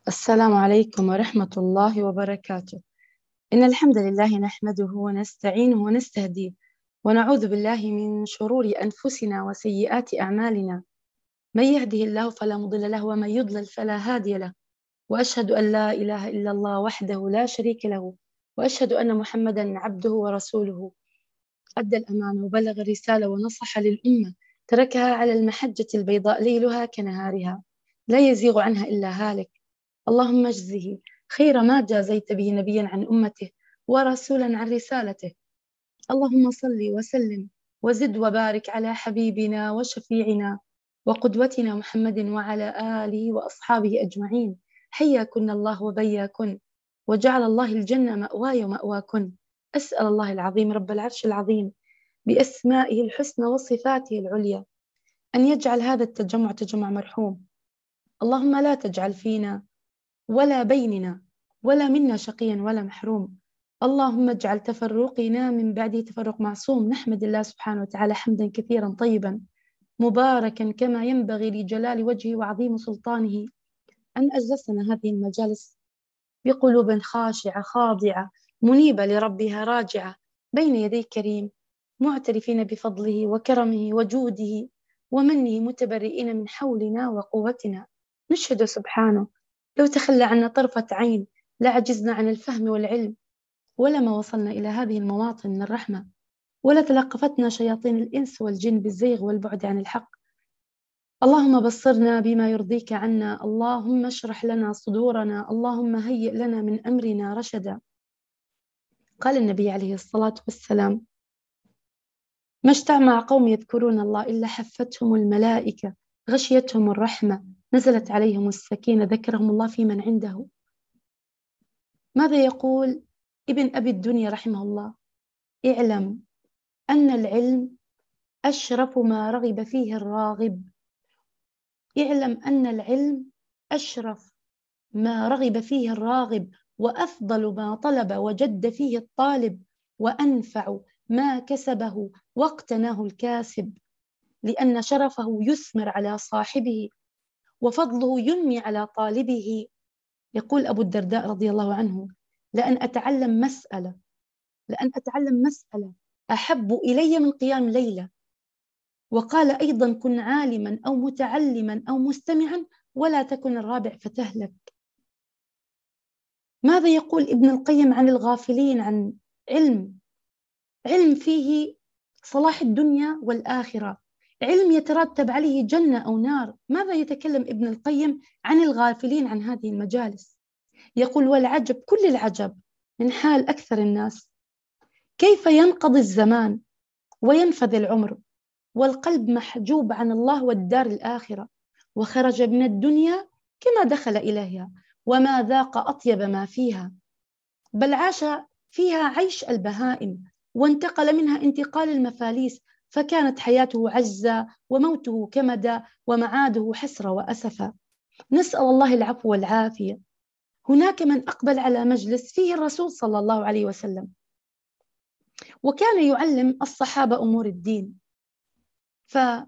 السلام عليكم ورحمة الله وبركاته. إن الحمد لله نحمده ونستعينه ونستهديه، ونعوذ بالله من شرور أنفسنا وسيئات أعمالنا. من يهده الله فلا مضل له، ومن يضلل فلا هادي له. وأشهد أن لا إله إلا الله وحده لا شريك له، وأشهد أن محمدا عبده ورسوله. أدى الأمانة وبلغ الرسالة ونصح للأمة، تركها على المحجة البيضاء ليلها كنهارها، لا يزيغ عنها إلا هالك. اللهم اجزه خير ما جازيت به نبيا عن أمته ورسولا عن رسالته. اللهم صل وسلم وزد وبارك على حبيبنا وشفيعنا وقدوتنا محمد وعلى آله وأصحابه أجمعين. حياكن الله وبياكن، وجعل الله الجنة مأواي ومأواكن. أسأل الله العظيم رب العرش العظيم بأسمائه الحسنى وصفاته العليا أن يجعل هذا التجمع تجمع مرحوم. اللهم لا تجعل فينا ولا بيننا ولا منا شقيا ولا محروم. اللهم اجعل تفرقنا من بعده تفرق معصوم. نحمد الله سبحانه وتعالى حمدا كثيرا طيبا مباركا كما ينبغي لجلال وجهه وعظيم سلطانه، أن أجلسنا هذه المجالس بقلوب خاشعة خاضعة منيبة لربها راجعة بين يدي كريم، معترفين بفضله وكرمه وجوده ومنه، متبرئين من حولنا وقوتنا. نشهد سبحانه لو تخلى عنا طرفة عين لعجزنا عن الفهم والعلم، ولما وصلنا إلى هذه المواطن من الرحمة، ولا تلقفتنا شياطين الإنس والجن بالزيغ والبعد عن الحق. اللهم بصرنا بما يرضيك عنا، اللهم اشرح لنا صدورنا، اللهم هيئ لنا من أمرنا رشدا. قال النبي عليه الصلاة والسلام: ما اجتمع قوم يذكرون الله إلا حفتهم الملائكة، غشيتهم الرحمة، نزلت عليهم السكينة، ذكرهم الله في من عنده. ماذا يقول ابن أبي الدنيا رحمه الله؟ اعلم أن العلم أشرف ما رغب فيه الراغب. اعلم أن العلم أشرف ما رغب فيه الراغب، وأفضل ما طلب وجد فيه الطالب، وأنفع ما كسبه واقتناه الكاسب، لأن شرفه يثمر على صاحبه، وفضله ينمي على طالبه. يقول أبو الدرداء رضي الله عنه: لأن أتعلم مسألة أحب إلي من قيام ليلة. وقال أيضا: كن عالما أو متعلما أو مستمعا، ولا تكن الرابع فتهلك. ماذا يقول ابن القيم عن الغافلين عن علم فيه صلاح الدنيا والآخرة، علم يترتب عليه جنة أو نار؟ ماذا يتكلم ابن القيم عن الغافلين عن هذه المجالس؟ يقول: والعجب كل العجب من حال أكثر الناس، كيف ينقضي الزمان وينفذ العمر والقلب محجوب عن الله والدار الآخرة، وخرج من الدنيا كما دخل إليها، وما ذاق أطيب ما فيها، بل عاش فيها عيش البهائم، وانتقل منها انتقال المفاليس، فكانت حياته عجزا وموته كمدا ومعاده حسرة وأسفا. نسأل الله العفو والعافية. هناك من أقبل على مجلس فيه الرسول صلى الله عليه وسلم، وكان يعلم الصحابة أمور الدين، فهناك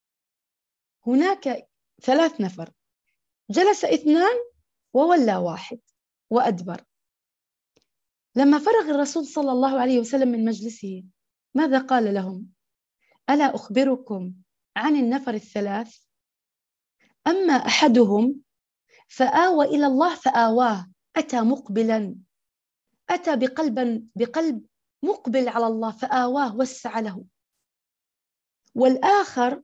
3 نفر، جلس 2 وولى واحد وأدبر. لما فرغ الرسول صلى الله عليه وسلم من مجلسه، ماذا قال لهم؟ ألا أخبركم عن النفر 3؟ أما أحدهم فآوى إلى الله فآواه، أتى مقبلا، أتى بقلب مقبل على الله فآواه وسع له. والآخر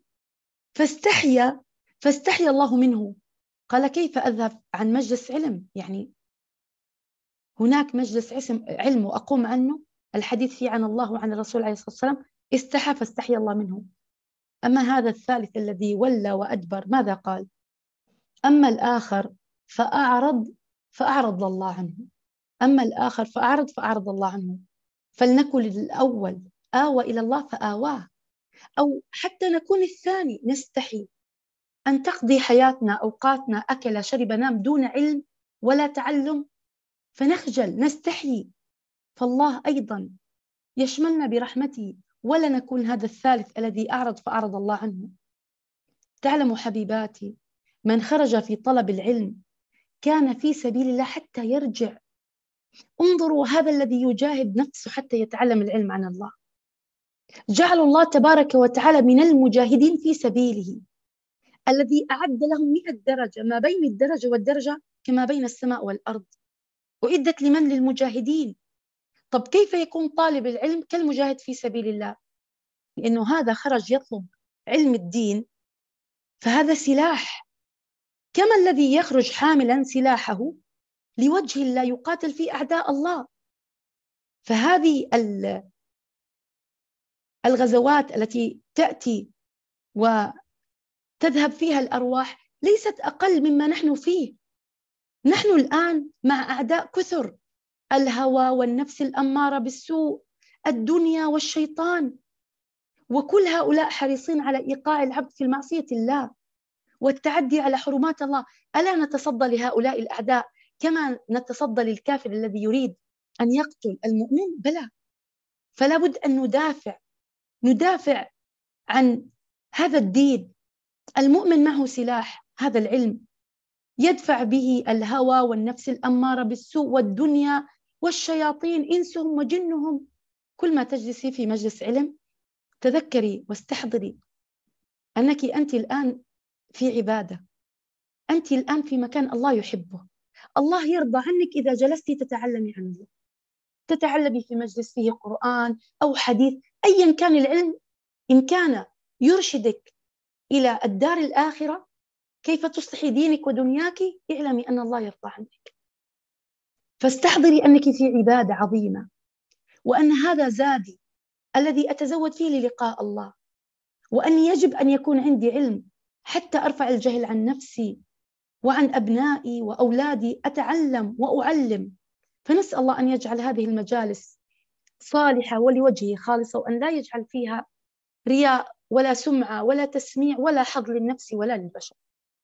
فاستحيا الله منه، قال: كيف أذهب عن مجلس علم؟ يعني هناك مجلس علم وأقوم عنه، الحديث فيه عن الله وعن الرسول عليه الصلاة والسلام، استحى فاستحيا الله منه. أما هذا الثالث الذي ولى وأدبر، ماذا قال؟ أما الآخر فأعرض الله عنه. أما الآخر فأعرض الله عنه. فلنكن الأول آوى إلى الله فآواه، أو حتى نكون الثاني نستحي أن تقضي حياتنا أوقاتنا أكل شرب نام دون علم ولا تعلم، فنخجل نستحي، فالله أيضا يشملنا برحمته، ولا نكون هذا الثالث الذي فأعرض الله عنه. تعلموا حبيباتي، من خرج في طلب العلم كان في سبيل الله حتى يرجع. انظروا هذا الذي يجاهد نفسه حتى يتعلم العلم عن الله، جعل الله تبارك وتعالى من المجاهدين في سبيله الذي أعد لهم 100 درجة، ما بين الدرجة والدرجة كما بين السماء والأرض، أعدت لمن؟ للمجاهدين. طب كيف يكون طالب العلم كالمجاهد في سبيل الله؟ لأنه هذا خرج يطلب علم الدين، فهذا سلاح، كما الذي يخرج حاملا سلاحه لوجه الله يقاتل في أعداء الله. فهذه الغزوات التي تأتي وتذهب فيها الأرواح ليست أقل مما نحن فيه. نحن الآن مع أعداء كثر، الهوى والنفس الأمارة بالسوء، الدنيا والشيطان، وكل هؤلاء حريصين على إيقاع العبد في المعصية الله والتعدي على حرمات الله. ألا نتصدى لهؤلاء الأعداء كما نتصدى للكافر الذي يريد أن يقتل المؤمن؟ بلى. فلا بد أن ندافع عن هذا الدين. المؤمن معه سلاح، هذا العلم، يدفع به الهوى والنفس الأمارة بالسوء والدنيا والشياطين إنسهم وجنهم. كل ما تجلسي في مجلس علم تذكري واستحضري أنك أنت الآن في عبادة، أنت الآن في مكان الله يحبه، الله يرضى عنك إذا جلستي تتعلمي عن الله، تتعلمي في مجلس فيه قرآن أو حديث، أيا كان العلم، إن كان يرشدك إلى الدار الآخرة كيف تصلحي دينك ودنياك، اعلمي أن الله يرضى عنك. فاستحضري أنك في عبادة عظيمة، وأن هذا زادي الذي أتزود فيه للقاء الله، وأن يجب أن يكون عندي علم حتى أرفع الجهل عن نفسي وعن أبنائي وأولادي، أتعلم وأعلم. فنسأل الله أن يجعل هذه المجالس صالحة ولوجهه خالصة، وأن لا يجعل فيها رياء ولا سمعة ولا تسميع ولا حظ للنفس ولا للبشر.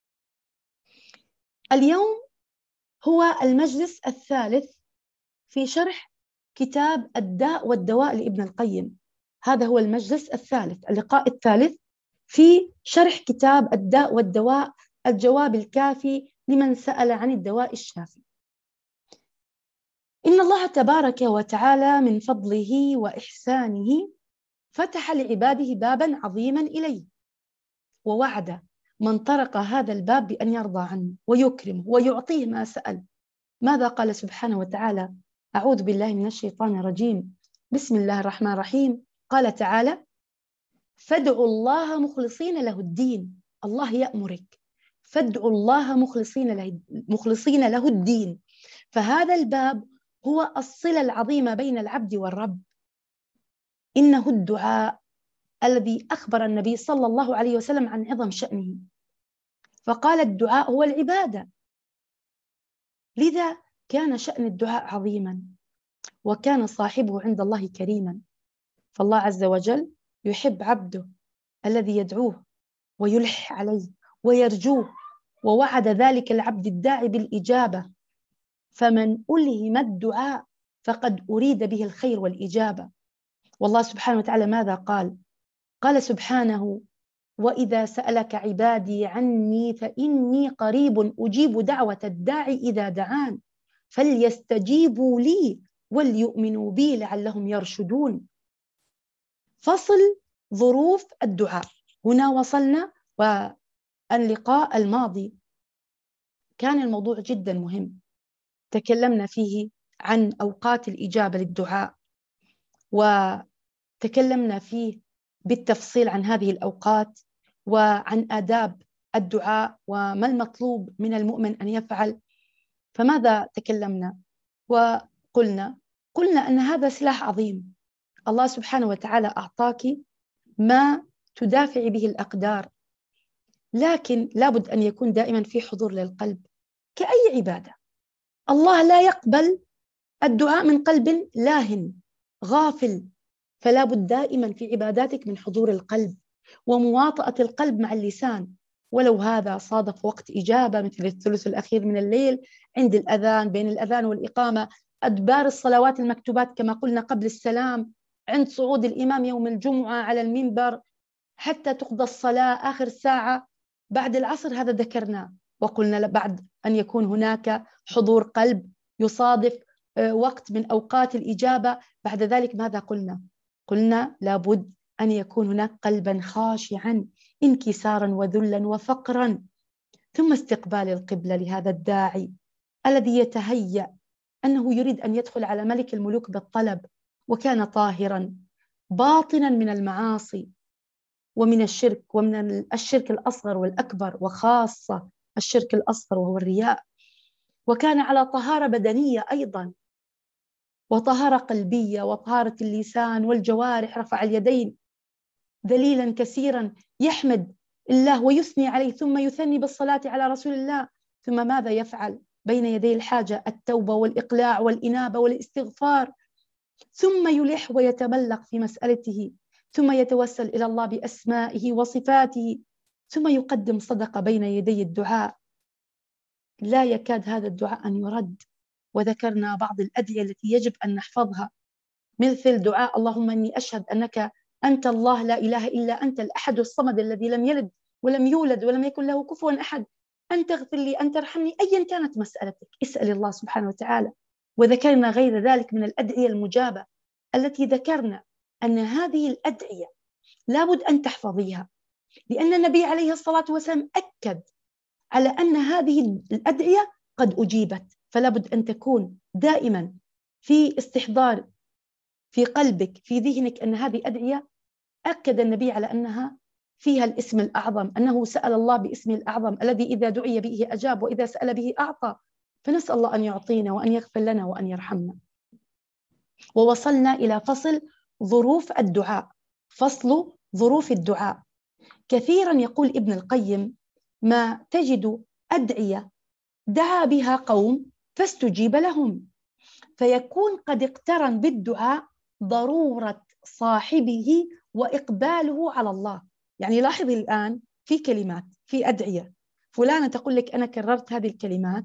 اليوم هو المجلس الثالث في شرح كتاب الداء والدواء لابن القيم. هذا هو المجلس الثالث، اللقاء الثالث في شرح كتاب الداء والدواء، الجواب الكافي لمن سأل عن الدواء الشافي. إن الله تبارك وتعالى من فضله وإحسانه فتح لعباده بابا عظيما إليه، ووعد من طرق هذا الباب بأن يرضى عنه ويكرمه ويعطيه ما سأل. ماذا قال سبحانه وتعالى؟ أعوذ بالله من الشيطان الرجيم، بسم الله الرحمن الرحيم. قال تعالى: فادعوا الله مخلصين له الدين. الله يأمرك، فادعوا الله مخلصين له الدين. فهذا الباب هو الصلة العظيمة بين العبد والرب. إنه الدعاء الذي أخبر النبي صلى الله عليه وسلم عن عظم شأنه، فقال الدعاء هو العبادة. لذا كان شأن الدعاء عظيما، وكان صاحبه عند الله كريما. فالله عز وجل يحب عبده الذي يدعوه ويلح عليه ويرجوه، ووعد ذلك العبد الداعي بالإجابة. فمن ألهم الدعاء فقد أريد به الخير والإجابة. والله سبحانه وتعالى ماذا قال؟ قال سبحانه: وإذا سألك عبادي عني فإني قريب أجيب دعوة الداعي إذا دعان فليستجيبوا لي وليؤمنوا بي لعلهم يرشدون. فصل ظروف الدعاء. هنا وصلنا، واللقاء الماضي كان الموضوع جدا مهم، تكلمنا فيه عن أوقات الإجابة للدعاء، وتكلمنا فيه بالتفصيل عن هذه الأوقات وعن آداب الدعاء وما المطلوب من المؤمن أن يفعل. فماذا تكلمنا وقلنا؟ قلنا أن هذا سلاح عظيم، الله سبحانه وتعالى أعطاك ما تدافع به الأقدار، لكن لابد أن يكون دائما في حضور للقلب كأي عبادة. الله لا يقبل الدعاء من قلب لاهن غافل، فلا بد دائما في عباداتك من حضور القلب ومواطأة القلب مع اللسان، ولو هذا صادف وقت إجابة مثل الثلث الأخير من الليل، عند الأذان، بين الأذان والإقامة، أدبار الصلوات المكتوبات كما قلنا قبل السلام، عند صعود الإمام يوم الجمعة على المنبر، حتى تقضى الصلاة آخر ساعة بعد العصر، هذا ذكرناه. وقلنا بعد أن يكون هناك حضور قلب يصادف وقت من أوقات الإجابة. بعد ذلك ماذا قلنا؟ قلنا لابد أن يكون هناك قلبا خاشعا انكسارا وذلا وفقرا، ثم استقبال القبلة لهذا الداعي الذي يتهيأ أنه يريد أن يدخل على ملك الملوك بالطلب، وكان طاهرا باطنا من المعاصي ومن الشرك، ومن الشرك الأصغر والأكبر، وخاصة الشرك الأصغر وهو الرياء. وكان على طهارة بدنية أيضا، وطهارة قلبية، وطهارة اللسان والجوارح، رفع اليدين ذليلا كثيرا يحمد الله ويثني عليه، ثم يثني بالصلاة على رسول الله. ثم ماذا يفعل بين يدي الحاجة؟ التوبة والإقلاع والإنابة والاستغفار. ثم يلح ويتملق في مسألته، ثم يتوسل إلى الله بأسمائه وصفاته، ثم يقدم صدقة بين يدي الدعاء. لا يكاد هذا الدعاء أن يرد. وذكرنا بعض الأدعية التي يجب أن نحفظها، مثل دعاء اللهم إني أشهد أنك أنت الله لا إله إلا أنت الأحد الصمد الذي لم يلد ولم يولد ولم يكن له كفوا أحد، أن تغفر لي، أن ترحمني، أيا كانت مسألتك اسأل الله سبحانه وتعالى. وذكرنا غير ذلك من الأدعية المجابة التي ذكرنا أن هذه الأدعية لابد أن تحفظيها، لأن النبي عليه الصلاة والسلام أكد على أن هذه الأدعية قد أجيبت، فلابد أن تكون دائما في استحضار في قلبك في ذهنك أن هذه أدعية أكد النبي على أنها فيها الاسم الأعظم، أنه سأل الله باسمه الأعظم الذي إذا دعي به أجاب وإذا سأل به أعطى. فنسأل الله أن يعطينا وأن يغفر لنا وأن يرحمنا. ووصلنا إلى فصل ظروف الدعاء. فصل ظروف الدعاء. كثيرا يقول ابن القيم ما تجد أدعية دعا بها قوم فاستجيب لهم، فيكون قد اقترن بالدعاء ضرورة صاحبه وإقباله على الله. يعني لاحظي الآن في كلمات في أدعية فلانة تقول لك أنا كررت هذه الكلمات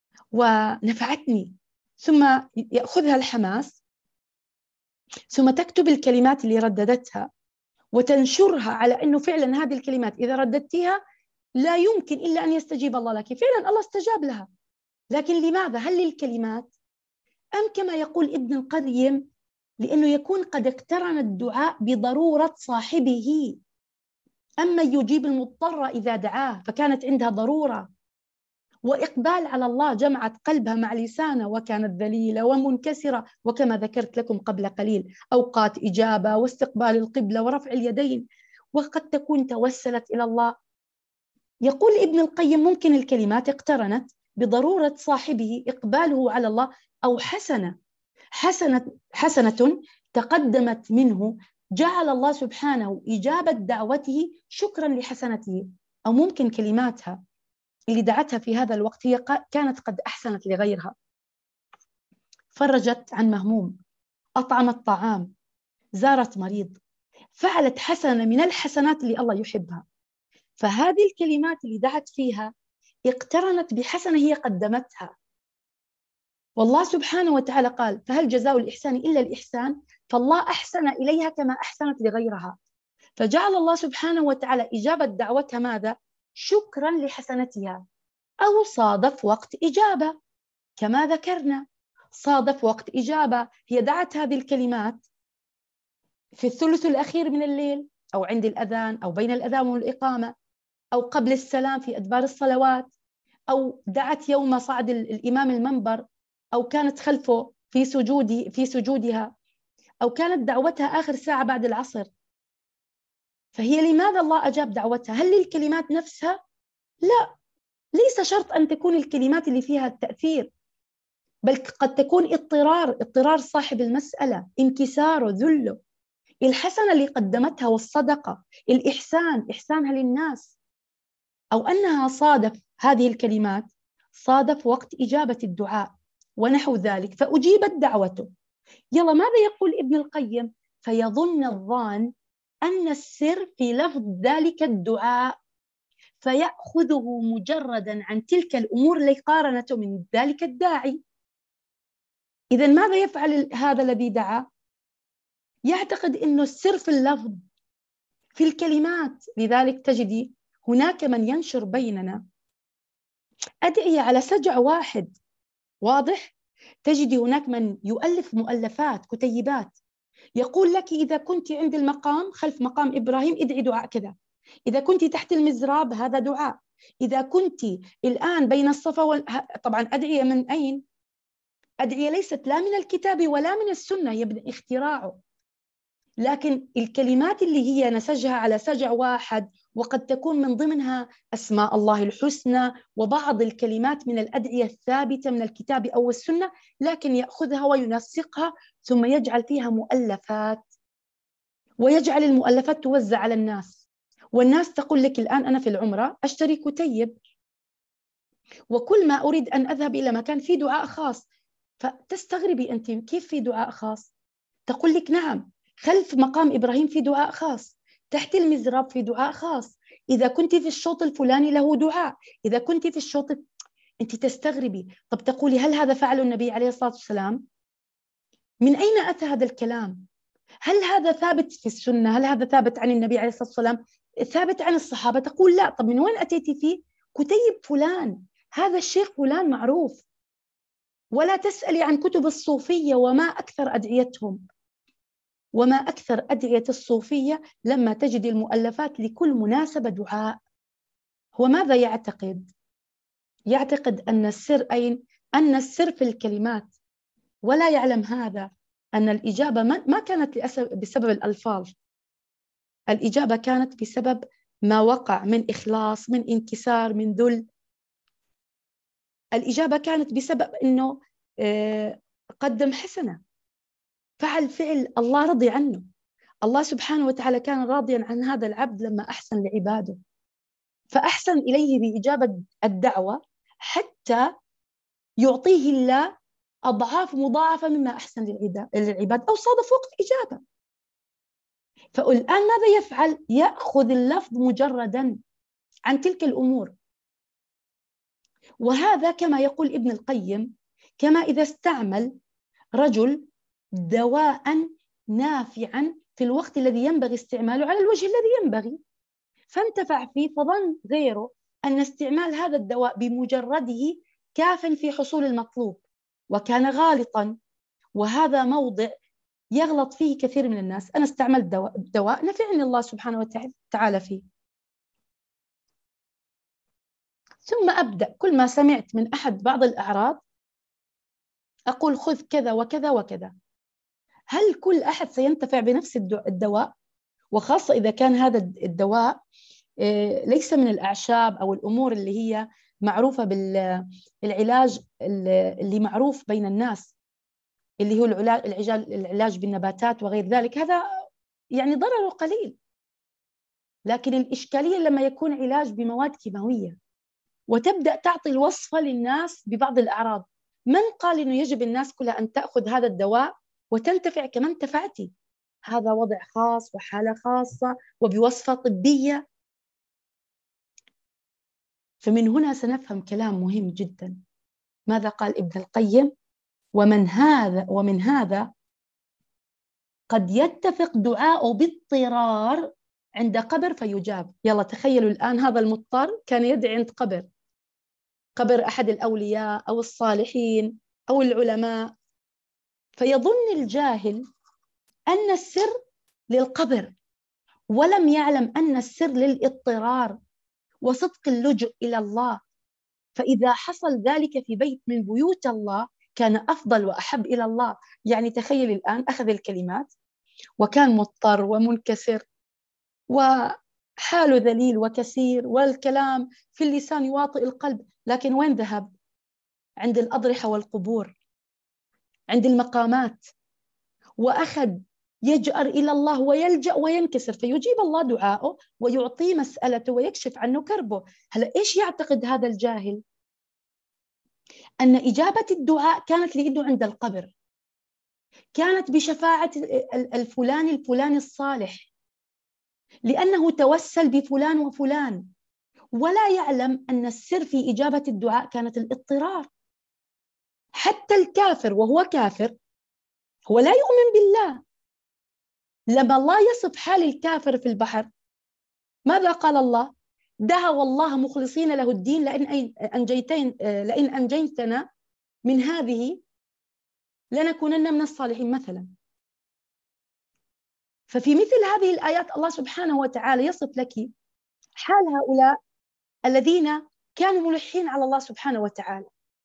ونفعتني، ثم يأخذها الحماس، ثم تكتب الكلمات اللي رددتها وتنشرها على أنه فعلا هذه الكلمات إذا رددتها لا يمكن إلا أن يستجيب الله لك. فعلا الله استجاب لها، لكن لماذا؟ هل للكلمات أم كما يقول ابن القيم لأنه يكون قد اقترن الدعاء بضرورة صاحبه. أما يجيب المضطر إذا دعاه فكانت عندها ضرورة وإقبال على الله، جمعت قلبها مع لسانه وكانت ذليلة ومنكسرة، وكما ذكرت لكم قبل قليل أوقات إجابة واستقبال القبلة ورفع اليدين، وقد تكون توسلت إلى الله. يقول ابن القيم ممكن الكلمات اقترنت بضرورة صاحبه إقباله على الله، أو حسنة تقدمت منه جعل الله سبحانه إجابة دعوته شكرا لحسنته. أو ممكن كلماتها اللي دعتها في هذا الوقت هي كانت قد أحسنت لغيرها، فرجت عن مهموم، أطعمت طعام، زارت مريض، فعلت حسنة من الحسنات اللي الله يحبها. فهذه الكلمات اللي دعت فيها اقترنت بحسنة هي قدمتها، والله سبحانه وتعالى قال فهل جزاء الإحسان إلا الإحسان، فالله أحسن إليها كما أحسنت لغيرها. فجعل الله سبحانه وتعالى إجابة دعوتها ماذا؟ شكرا لحسنتها. أو صادف وقت إجابة كما ذكرنا، صادف وقت إجابة، هي دعت هذه الكلمات في الثلث الأخير من الليل، أو عند الأذان، أو بين الأذان والإقامة، أو قبل السلام في أدبار الصلوات، أو دعت يوم صعد الإمام المنبر، أو كانت خلفه في سجودها، أو كانت دعوتها آخر ساعة بعد العصر. فهي لماذا الله أجاب دعوتها؟ هل للكلمات نفسها؟ لا، ليس شرط أن تكون الكلمات اللي فيها التأثير، بل قد تكون اضطرار صاحب المسألة، انكساره، ذله، الحسنة اللي قدمتها والصدقة، الإحسان، إحسانها للناس، أو أنها صادف هذه الكلمات صادف وقت إجابة الدعاء ونحو ذلك فأجيبت دعوته. يلا ماذا يقول ابن القيم؟ فيظن الظان أن السر في لفظ ذلك الدعاء، فيأخذه مجردا عن تلك الأمور التي قارنته من ذلك الداعي. إذن ماذا يفعل هذا الذي دعا؟ يعتقد أنه السر في اللفظ، في الكلمات. لذلك تجدي هناك من ينشر بيننا أدعية على سجع واحد، واضح؟ تجدي هناك من يؤلف مؤلفات كتيبات يقول لك إذا كنت عند المقام خلف مقام إبراهيم ادعي دعاء كذا، إذا كنت تحت المزراب هذا دعاء، إذا كنت الآن بين الصفا طبعا أدعية من أين؟ أدعية ليست لا من الكتاب ولا من السنة، يبدأ اختراعه، لكن الكلمات اللي هي نسجها على سجع واحد، وقد تكون من ضمنها أسماء الله الحسنى وبعض الكلمات من الأدعية الثابتة من الكتاب أو السنة، لكن يأخذها وينسقها ثم يجعل فيها مؤلفات، ويجعل المؤلفات توزع على الناس، والناس تقول لك الآن أنا في العمرة أشتري كتيب، وكل ما أريد أن أذهب إلى مكان في دعاء خاص، فتستغربي أنت كيف في دعاء خاص؟ تقول لك نعم، خلف مقام إبراهيم في دعاء خاص، تحت المزراب في دعاء خاص، إذا كنت في الشوط الفلاني له دعاء، إذا كنت في الشوط أنت تستغربي. طب تقولي هل هذا فعل النبي عليه الصلاة والسلام؟ من أين أتى هذا الكلام؟ هل هذا ثابت في السنة؟ هل هذا ثابت عن النبي عليه الصلاة والسلام؟ ثابت عن الصحابة؟ تقول لا. طب من وين أتيتي فيه؟ كتيب فلان، هذا الشيخ فلان معروف. ولا تسألي عن كتب الصوفية وما أكثر أدعيتهم، وما أكثر أدعية الصوفية لما تجد المؤلفات لكل مناسبة دعاء. هو ماذا يعتقد؟ يعتقد أن السر أين؟ أن السر في الكلمات، ولا يعلم هذا أن الإجابة ما كانت بسبب الألفاظ، الإجابة كانت بسبب ما وقع من إخلاص، من انكسار، من ذل. الإجابة كانت بسبب أنه قدم حسنة، فعل فعل الله رضي عنه. الله سبحانه وتعالى كان راضيا عن هذا العبد لما أحسن لعباده، فأحسن إليه بإجابة الدعوة حتى يعطيه الله أضعاف مضاعفة مما أحسن للعباد، أو صادف وقت إجابة. فالآن ماذا يفعل؟ يأخذ اللفظ مجردا عن تلك الأمور. وهذا كما يقول ابن القيم، كما إذا استعمل رجل دواء نافعا في الوقت الذي ينبغي استعماله على الوجه الذي ينبغي، فانتفع فيه، فظن غيره أن استعمال هذا الدواء بمجرده كاف في حصول المطلوب، وكان غالطا. وهذا موضع يغلط فيه كثير من الناس. أنا استعملت دواء نفعني الله سبحانه وتعالى فيه، ثم أبدأ كل ما سمعت من أحد بعض الأعراض أقول خذ كذا وكذا وكذا. هل كل أحد سينتفع بنفس الدواء؟ وخاصة إذا كان هذا الدواء ليس من الأعشاب أو الأمور اللي هي معروفة بالعلاج اللي معروف بين الناس، اللي هو العلاج بالنباتات وغير ذلك، هذا يعني ضرره قليل. لكن الإشكالية لما يكون علاج بمواد كيماوية وتبدأ تعطي الوصفة للناس ببعض الأعراض، من قال إنه يجب الناس كلها أن تأخذ هذا الدواء وتنتفع كما انتفعتي؟ هذا وضع خاص وحالة خاصة وبوصفة طبية. فمن هنا سنفهم كلام مهم جدا. ماذا قال ابن القيم؟ ومن هذا قد يتفق دعاء باضطرار عند قبر فيجاب. يلا تخيلوا الآن هذا المضطر كان يدعي عند قبر أحد الأولياء أو الصالحين أو العلماء، فيظن الجاهل أن السر للقبر، ولم يعلم أن السر للاضطرار وصدق اللجوء إلى الله. فإذا حصل ذلك في بيت من بيوت الله كان أفضل وأحب إلى الله. يعني تخيل الآن أخذ الكلمات وكان مضطر ومنكسر وحاله ذليل وكسير، والكلام في اللسان يواطئ القلب، لكن وين ذهب؟ عند الأضرحة والقبور، عند المقامات، وأخذ يجأر إلى الله ويلجأ وينكسر، فيجيب الله دعاءه ويعطيه مسألته ويكشف عنه كربه. هلا إيش يعتقد هذا الجاهل؟ أن إجابة الدعاء كانت لإنه عند القبر، كانت بشفاعة الفلاني الصالح، لأنه توسل بفلان وفلان، ولا يعلم أن السر في إجابة الدعاء كانت الاضطرار. حتى الكافر وهو كافر هو لا يؤمن بالله. لما الله يصف حال الكافر في البحر ماذا قال الله؟ دعوا الله مخلصين له الدين لئن أنجيتنا من هذه لنكونن من الصالحين مثلا. ففي مثل هذه الآيات الله سبحانه وتعالى يصف لك حال هؤلاء الذين كانوا ملحين على الله سبحانه وتعالى،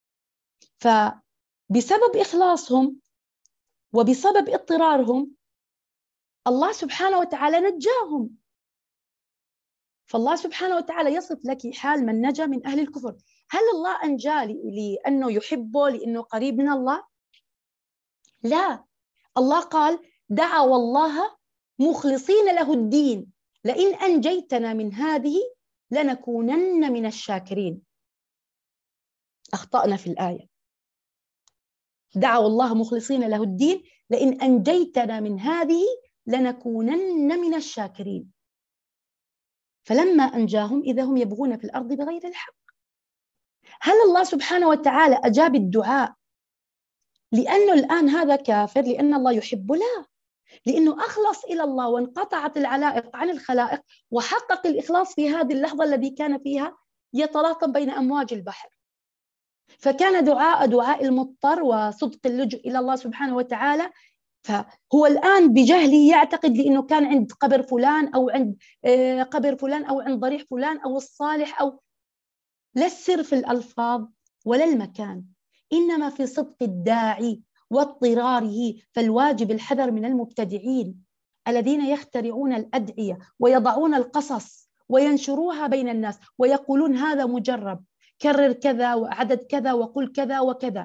فبسبب إخلاصهم وبسبب اضطرارهم الله سبحانه وتعالى نجاهم. فالله سبحانه وتعالى يصف لك حال من نجا من أهل الكفر. هل الله أنجاه لأنه يحبه، لأنه قريب من الله؟ لا، الله قال دعوا الله مخلصين له الدين لئن أنجيتنا من هذه لنكونن من الشاكرين. أخطأنا في الآية. دعوا الله مخلصين له الدين لئن أنجيتنا من هذه لنكونن من الشاكرين. فلما أنجاهم إذا هم يبغون في الأرض بغير الحق. هل الله سبحانه وتعالى أجاب الدعاء لأنه الآن هذا كافر لأن الله يحبه؟ لا، لأنه أخلص إلى الله وانقطعت العلائق عن الخلائق وحقق الإخلاص في هذه اللحظة التي كان فيها يتلاطم بين أمواج البحر. فكان دعاء المضطر وصدق اللجوء إلى الله سبحانه وتعالى. فهو الآن بجهله يعتقد لأنه كان عند قبر فلان أو عند قبر فلان أو عند ضريح فلان أو الصالح، أو لا السر في الألفاظ ولا المكان، إنما في صدق الداعي واضطراره. فالواجب الحذر من المبتدعين الذين يخترعون الأدعية ويضعون القصص وينشروها بين الناس ويقولون هذا مجرب، كرر كذا وعدد كذا وقل كذا وكذا.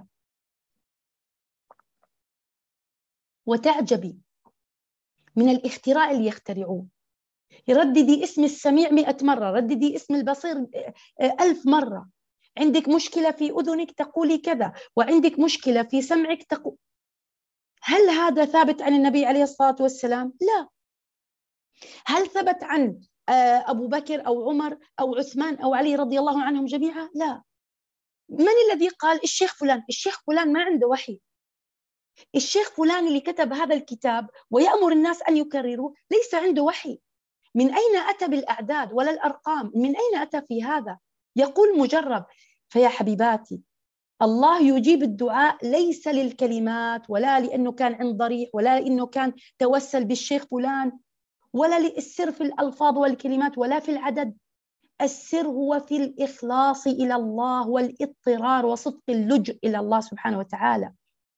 وتعجبي من الاختراع اللي يخترعوه. يرددي اسم السميع 100 مرة، رددي اسم البصير 1000 مرة. عندك مشكلة في أذنك تقولي كذا، وعندك مشكلة في سمعك تقول. هل هذا ثابت عن النبي عليه الصلاة والسلام؟ لا. هل ثبت عن أبو بكر أو عمر أو عثمان أو علي رضي الله عنهم جميعا؟ لا. من الذي قال؟ الشيخ فلان. الشيخ فلان ما عنده وحي. الشيخ فلان اللي كتب هذا الكتاب ويأمر الناس أن يكرروه ليس عنده وحي. من أين أتى بالأعداد ولا الأرقام؟ من أين أتى في هذا؟ يقول مجرب. فيا حبيباتي، الله يجيب الدعاء ليس للكلمات ولا لأنه كان عند ضريح ولا لأنه كان توسل بالشيخ فلان ولا للسر في الألفاظ والكلمات ولا في العدد. السر هو في الإخلاص إلى الله والاضطرار وصدق اللجوء إلى الله سبحانه وتعالى.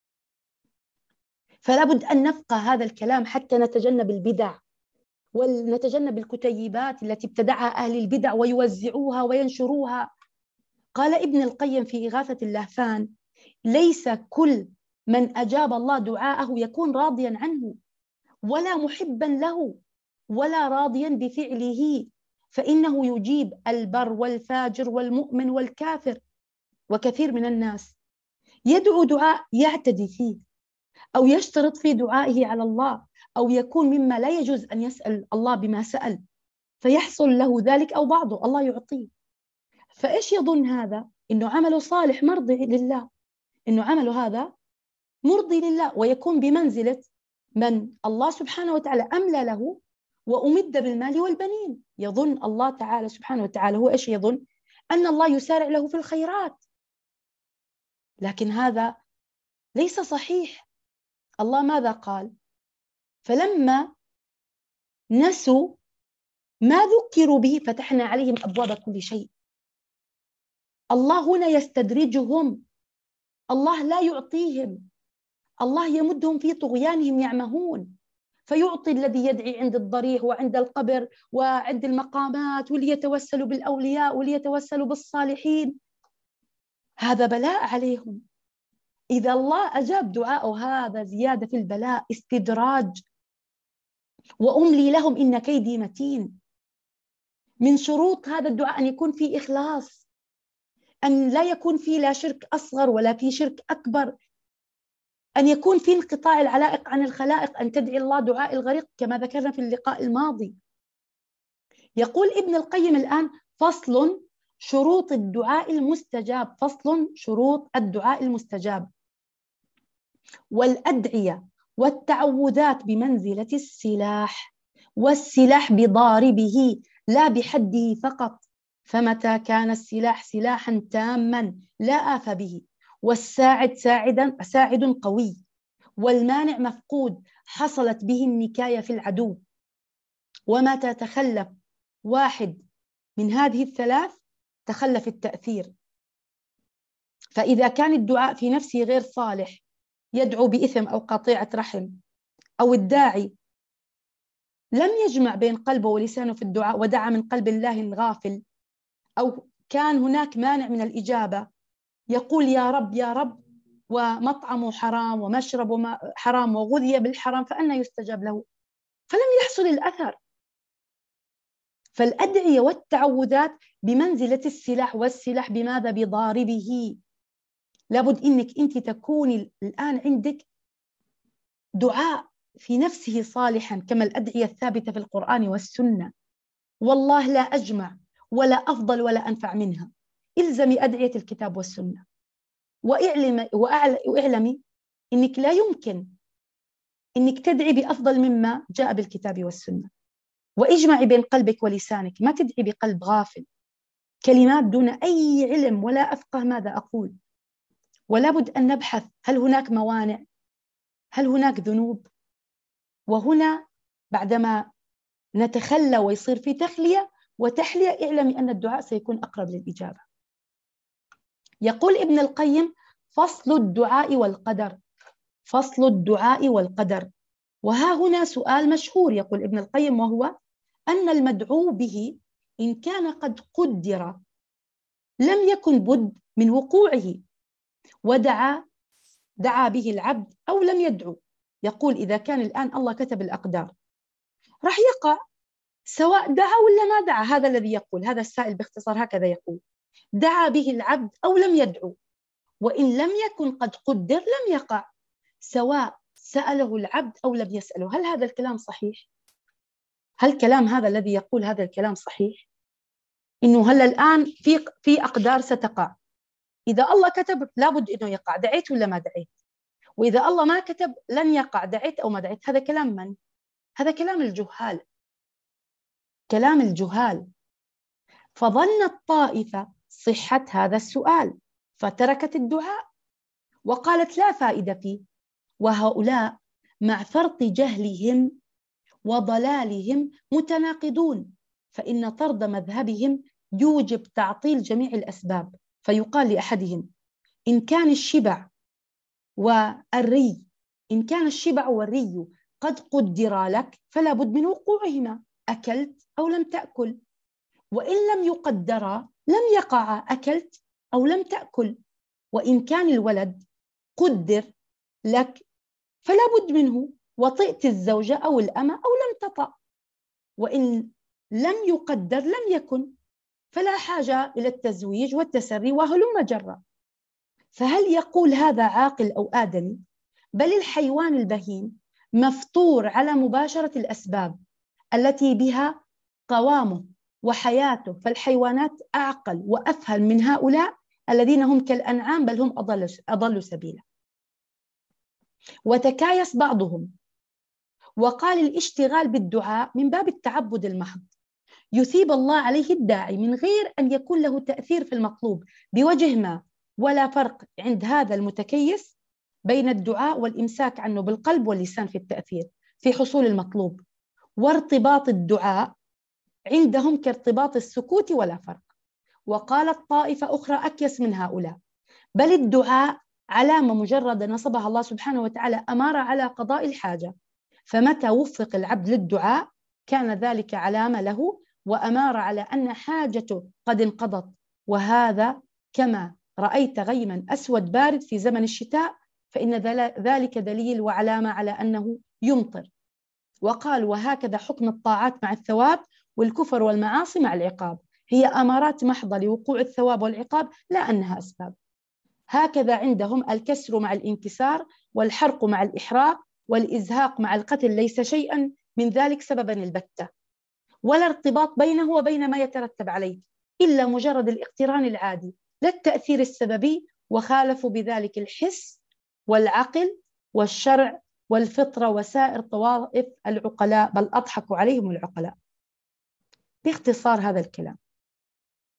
فلا بد أن نفقه هذا الكلام حتى نتجنب البدع ونتجنب الكتيبات التي ابتدعها أهل البدع ويوزعوها وينشروها. قال ابن القيم في إغاثة اللهفان: ليس كل من أجاب الله دعاءه يكون راضيا عنه ولا محبا له ولا راضيا بفعله، فإنه يجيب البر والفاجر والمؤمن والكافر. وكثير من الناس يدعو دعاء يعتدي فيه أو يشترط في دعائه على الله أو يكون مما لا يجوز أن يسأل الله بما سأل فيحصل له ذلك أو بعضه، الله يعطيه. فإيش يظن هذا؟ إنه عمله صالح مرضي لله، إنه عمله هذا مرضي لله ويكون بمنزلة من الله سبحانه وتعالى أملى له وأمد بالمال والبنين. يظن الله تعالى سبحانه وتعالى هو إيش يظن؟ أن الله يسارع له في الخيرات، لكن هذا ليس صحيح. الله ماذا قال؟ فلما نسوا ما ذكروا به فتحنا عليهم أبواب كل شيء. الله هنا يستدرجهم، الله لا يعطيهم، الله يمدهم في طغيانهم يعمهون، فيعطي الذي يدعي عند الضريح وعند القبر وعند المقامات واللي يتوسلوا بالأولياء واللي يتوسلوا بالصالحين. هذا بلاء عليهم. إذا الله أجاب دعاءه هذا زيادة في البلاء، استدراج. وأملي لهم إن كيدي متين. من شروط هذا الدعاء أن يكون فيه إخلاص، أن لا يكون فيه لا شرك أصغر ولا فيه شرك أكبر، أن يكون فيه انقطاع العلائق عن الخلائق، أن تدعي الله دعاء الغريق كما ذكرنا في اللقاء الماضي. يقول ابن القيم الآن: فصل شروط الدعاء المستجاب. فصل شروط الدعاء المستجاب. والأدعية والتعوذات بمنزلة السلاح، والسلاح بضاربه لا بحده فقط. فمتى كان السلاح سلاحا تاما لا آف به، والساعد ساعد قوي، والمانع مفقود حصلت به النكاية في العدو. ومتى تخلف واحد من هذه الثلاث تخلف التأثير. فإذا كان الدعاء في نفسه غير صالح، يدعو بإثم أو قطيعة رحم، أو الداعي لم يجمع بين قلبه ولسانه في الدعاء ودعا من قلب الله الغافل، أو كان هناك مانع من الإجابة، يقول يا رب يا رب ومطعمه حرام ومشربه حرام وغذي بالحرام، فأنا يستجاب له؟ فلم يحصل الأثر. فالأدعية والتعوذات بمنزلة السلاح، والسلاح بماذا؟ بضاربه. لابد إنك أنت تكوني الآن عندك دعاء في نفسه صالحا كما الأدعية الثابتة في القرآن والسنة. والله لا أجمع ولا أفضل ولا أنفع منها. إلزمي أدعية الكتاب والسنة، واعلمي إنك لا يمكن إنك تدعي بأفضل مما جاء بالكتاب والسنة. واجمعي بين قلبك ولسانك، ما تدعي بقلب غافل، كلمات دون أي علم ولا أفقه ماذا أقول. ولا بد أن نبحث، هل هناك موانع؟ هل هناك ذنوب؟ وهنا بعدما نتخلى ويصير في تخلية وتحلية، اعلمي أن الدعاء سيكون أقرب للإجابة. يقول ابن القيم: فصل الدعاء والقدر. فصل الدعاء والقدر. وها هنا سؤال مشهور، يقول ابن القيم، وهو أن المدعو به إن كان قد قدر لم يكن بد من وقوعه، دعا به العبد أو لم يدعو. يقول إذا كان الآن الله كتب الأقدار راح يقع، سواء دعا ولا ما دعا. هذا الذي يقول، هذا السائل باختصار هكذا يقول: دعا به العبد أو لم يدعو، وإن لم يكن قد قدر لم يقع، سواء سأله العبد أو لم يسأله. هل هذا الكلام صحيح؟ هل كلام هذا الذي يقول هذا الكلام صحيح؟ إنه هل الآن في أقدار ستقع، إذا الله كتب لابد إنه يقع، دعيت ولا ما دعيت؟ وإذا الله ما كتب لن يقع، دعيت أو ما دعيت. هذا كلام من؟ هذا كلام الجهال، كلام الجهال. فظنت طائفة صحة هذا السؤال فتركت الدعاء وقالت لا فائدة فيه. وهؤلاء مع فرط جهلهم وضلالهم متناقضون، فإن طرد مذهبهم يوجب تعطيل جميع الأسباب. فيقال لأحدهم: إن كان الشبع والري قد قدر لك فلا بد من وقوعهما، أكلت أو لم تأكل. وإن لم يقدرا لم يقعا، أكلت أو لم تأكل. وإن كان الولد قدر لك فلا بد منه، وطئت الزوجة أو الأمة أو لم تطأ. وإن لم يقدر لم يكن، فلا حاجة إلى التزويج والتسري وهلم جرا. فهل يقول هذا عاقل أو آدمي؟ بل الحيوان البهيم مفطور على مباشرة الأسباب التي بها قوامه وحياته. فالحيوانات أعقل وأفهم من هؤلاء الذين هم كالأنعام، بل هم أضل سبيلا. وتكايس بعضهم وقال: الاشتغال بالدعاء من باب التعبد المحض، يثيب الله عليه الداعي من غير أن يكون له تأثير في المطلوب بوجه ما. ولا فرق عند هذا المتكيس بين الدعاء والإمساك عنه بالقلب واللسان في التأثير في حصول المطلوب. وارتباط الدعاء عندهم كارتباط السكوت ولا فرق. وقالت طائفة أخرى أكيس من هؤلاء: بل الدعاء علامة مجرد نصبها الله سبحانه وتعالى أمارة على قضاء الحاجة، فمتى وفق العبد للدعاء كان ذلك علامة له وأمارة على أن حاجته قد انقضت. وهذا كما رأيت غيما أسود بارد في زمن الشتاء، فإن ذلك دليل وعلامة على أنه يمطر. وقال: وهكذا حكم الطاعات مع الثواب، والكفر والمعاصي مع العقاب، هي أمارات محضة لوقوع الثواب والعقاب، لا أنها أسباب. هكذا عندهم الكسر مع الانكسار، والحرق مع الإحراق، والإزهاق مع القتل ليس شيئا من ذلك سببا البتة، ولا ارتباط بينه وبين ما يترتب عليه إلا مجرد الاقتران العادي لا التأثير السببي. وخالفوا بذلك الحس والعقل والشرع والفطرة وسائر طوائف العقلاء، بل أضحكوا عليهم العقلاء. باختصار هذا الكلام.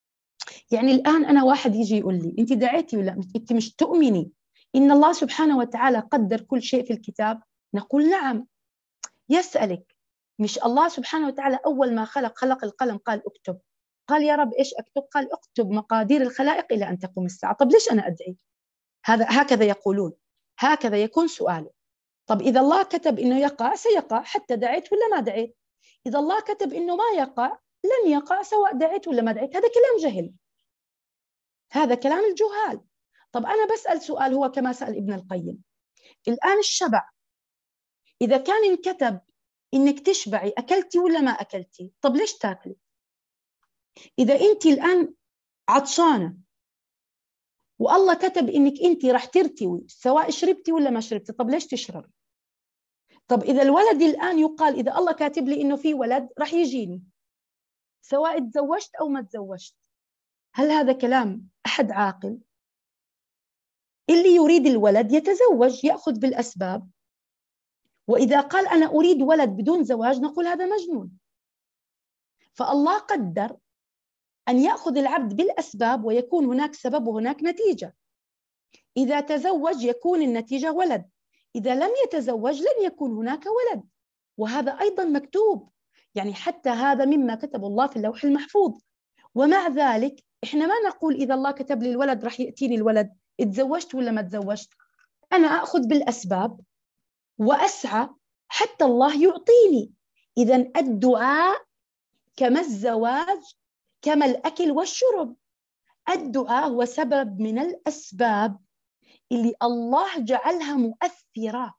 يعني الآن أنا واحد يجي يقول لي أنت دعيتي ولا أنت مش تؤمني إن الله سبحانه وتعالى قدر كل شيء في الكتاب؟ نقول نعم. يسألك، مش الله سبحانه وتعالى أول ما خلق القلم قال اكتب؟ قال يا رب إيش أكتب؟ قال اكتب مقادير الخلائق إلى أن تقوم الساعة. طب ليش أنا أدعي؟ هكذا يقولون، هكذا يكون سؤاله. طب إذا الله كتب إنه يقع سيقع حتى دعيت ولا ما دعيت، إذا الله كتب إنه ما يقع لن يقع سواء دعيت ولا ما دعيت. هذا كلام جهل، هذا كلام الجهال. طب أنا بسأل سؤال هو كما سأل ابن القيم. الآن الشبع إذا كان انكتب إنك تشبعي أكلتي ولا ما أكلتي؟ طب ليش تاكلي؟ إذا أنت الآن عطشانة والله كتب إنك أنت راح ترتوي سواء شربتي ولا ما شربتي، طب ليش تشربي؟ طب إذا الولد الآن يقال إذا الله كاتب لي إنه في ولد راح يجيني سواء تزوجت أو ما تزوجت، هل هذا كلام أحد عاقل؟ اللي يريد الولد يتزوج يأخذ بالأسباب، وإذا قال أنا أريد ولد بدون زواج نقول هذا مجنون. فالله قدر أن يأخذ العبد بالأسباب ويكون هناك سبب وهناك نتيجة. إذا تزوج يكون النتيجة ولد، إذا لم يتزوج لن يكون هناك ولد، وهذا أيضا مكتوب. يعني حتى هذا مما كتب الله في اللوح المحفوظ. ومع ذلك إحنا ما نقول إذا الله كتب لي الولد راح يأتيني الولد، اتزوجت ولا ما تزوجت. أنا أخذ بالأسباب وأسعى حتى الله يعطيني. إذا الدعاء كما الزواج كما الأكل والشرب، الدعاء هو سبب من الأسباب اللي الله جعلها مؤثرة.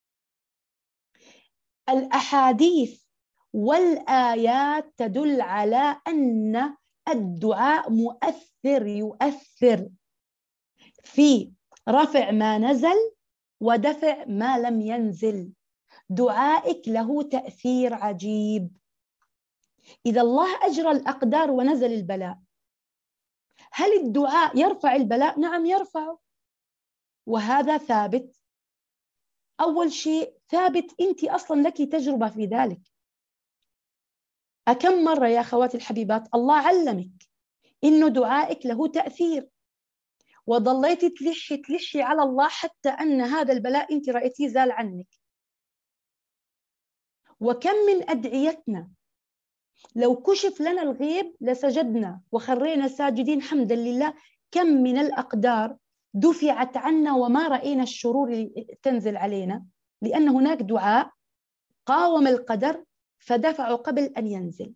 الأحاديث والآيات تدل على أن الدعاء مؤثر، يؤثر في رفع ما نزل ودفع ما لم ينزل. دعائك له تأثير عجيب. إذا الله أجرى الأقدار ونزل البلاء، هل الدعاء يرفع البلاء؟ نعم يرفعه، وهذا ثابت. أول شيء ثابت أنت أصلا لك تجربة في ذلك. أكم مرة يا أخواتي الحبيبات الله علمك إنه دعائك له تأثير، وظليتي تلحي على الله حتى أن هذا البلاء أنت رأيتيه زال عنك. وكم من أدعيتنا لو كشف لنا الغيب لسجدنا وخرينا ساجدين حمدا لله. كم من الأقدار دفعت عنا وما رأينا الشرور اللي تنزل علينا، لأن هناك دعاء قاوم القدر فدفعوا قبل أن ينزل.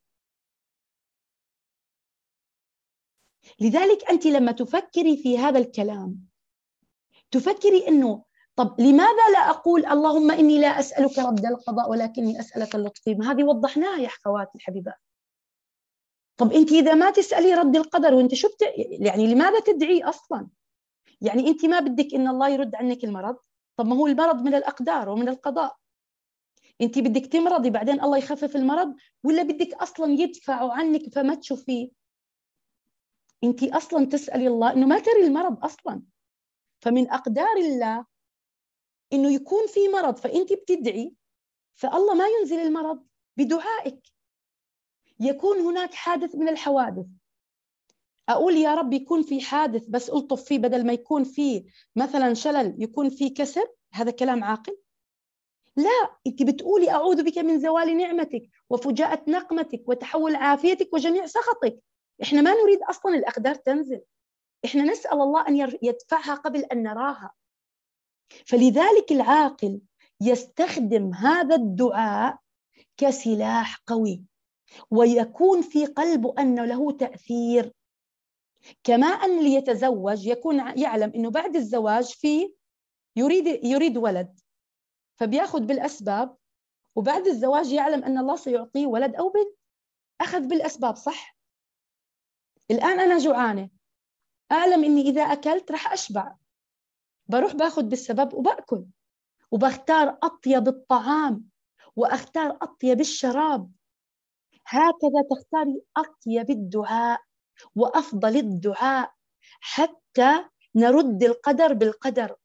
لذلك أنت لما تفكري في هذا الكلام تفكري أنه طب لماذا لا أقول اللهم إني لا أسألك رد القضاء ولكني أسألك اللطف؟ هذه وضحناها يا أخواتي الحبيبات. طب أنت إذا ما تسألي رد القدر وأنت شو يعني لماذا تدعي أصلا؟ يعني أنت ما بدك إن الله يرد عنك المرض؟ طب ما هو المرض من الأقدار ومن القضاء. أنت بدك تمرضي بعدين الله يخفف المرض، ولا بدك أصلا يدفعوا عنك فما تشوفيه؟ أنت أصلا تسألي الله إنه ما تري المرض أصلا. فمن أقدار الله إنه يكون في مرض فأنت بتدعي فالله ما ينزل المرض بدعائك. يكون هناك حادث من الحوادث، أقول يا رب يكون في حادث بس ألطف فيه بدل ما يكون فيه مثلا شلل يكون فيه كسر. هذا كلام عاقل؟ لا، أنت بتقولي أعوذ بك من زوال نعمتك وفجاءة نقمتك وتحول عافيتك وجميع سخطك. إحنا ما نريد أصلا الأقدار تنزل، إحنا نسأل الله أن يدفعها قبل أن نراها. فلذلك العاقل يستخدم هذا الدعاء كسلاح قوي، ويكون في قلبه أنه له تأثير. كما أن اللي يتزوج يكون يعلم أنه بعد الزواج يريد ولد، فبيأخذ بالأسباب، وبعد الزواج يعلم أن الله سيعطيه ولد أو بنت، أخذ بالأسباب صح؟ الآن أنا جوعانة، أعلم أني إذا أكلت رح أشبع، بروح باخذ بالسبب وبأكل، وبختار أطيب الطعام وأختار أطيب الشراب. هكذا تختاري أطيب الدعاء وأفضل الدعاء حتى نرد القدر بالقدر.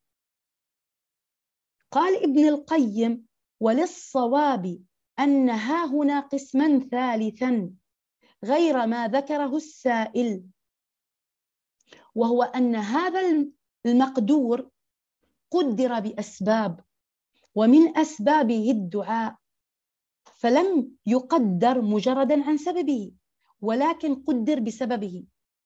قال ابن القيم: وللصواب أن ها هنا قسما ثالثا غير ما ذكره السائل، وهو أن هذا المقدور قدر بأسباب، ومن أسبابه الدعاء، فلم يقدر مجردا عن سببه، ولكن قدر بسببه.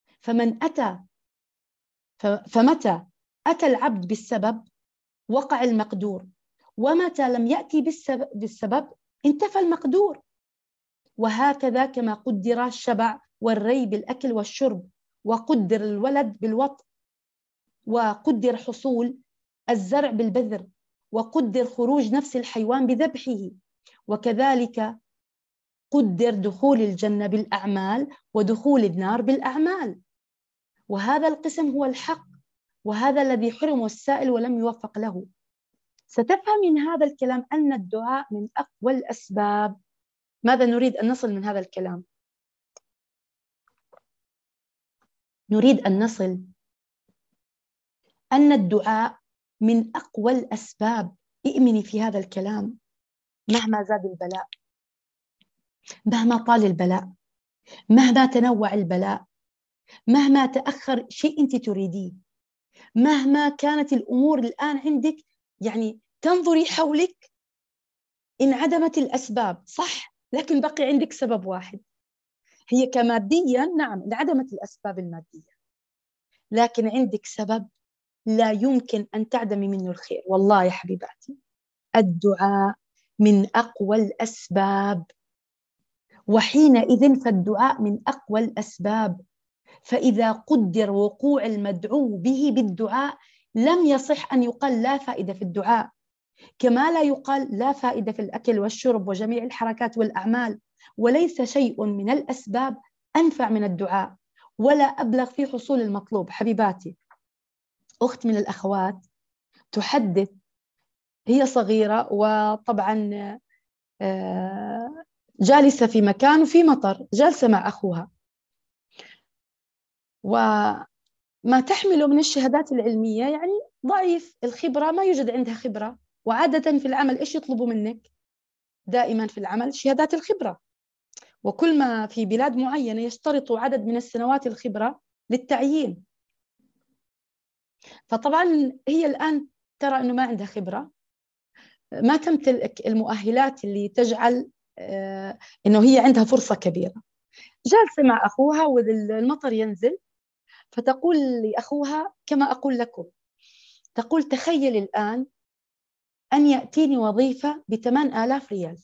فمتى أتى العبد بالسبب وقع المقدور، ومتى لم يأتي بالسبب انتفى المقدور. وهكذا كما قدر الشبع والري بالأكل والشرب، وقدر الولد بالوطء، وقدر حصول الزرع بالبذر، وقدر خروج نفس الحيوان بذبحه، وكذلك قدر دخول الجنة بالأعمال ودخول النار بالأعمال. وهذا القسم هو الحق، وهذا الذي حرمه السائل ولم يوفق له. ستفهم من هذا الكلام أن الدعاء من أقوى الأسباب. ماذا نريد أن نصل من هذا الكلام؟ نريد أن نصل أن الدعاء من أقوى الأسباب. ائمني في هذا الكلام. مهما زاد البلاء، مهما طال البلاء، مهما تنوع البلاء، مهما تأخر شيء أنت تريديه، مهما كانت الأمور الآن عندك، يعني تنظري حولك، انعدمت الأسباب صح، لكن بقي عندك سبب واحد. هي كماديا نعم انعدمت الأسباب المادية، لكن عندك سبب لا يمكن أن تعدمي منه الخير. والله يا حبيباتي الدعاء من أقوى الأسباب، وحينئذ فالدعاء من أقوى الأسباب. فإذا قدر وقوع المدعو به بالدعاء لم يصح أن يقال لا فائدة في الدعاء، كما لا يقال لا فائدة في الأكل والشرب وجميع الحركات والأعمال. وليس شيء من الأسباب أنفع من الدعاء ولا أبلغ في حصول المطلوب. حبيباتي، أخت من الأخوات تحدث، هي صغيرة وطبعا جالسة في مكان وفي مطر، جالسة مع أخوها، وما تحمله من الشهادات العلمية يعني ضعيف الخبرة، ما يوجد عندها خبرة. وعادة في العمل إيش يطلبوا منك؟ دائما في العمل شهادات الخبرة، وكل ما في بلاد معينة يشترطوا عدد من السنوات الخبرة للتعيين. فطبعا هي الآن ترى أنه ما عندها خبرة، ما تمتلك المؤهلات اللي تجعل أنه هي عندها فرصة كبيرة. جالسة مع أخوها والمطر ينزل، فتقول لأخوها كما أقول لكم، تقول تخيل الآن أن يأتيني وظيفة ب8,000 ريال.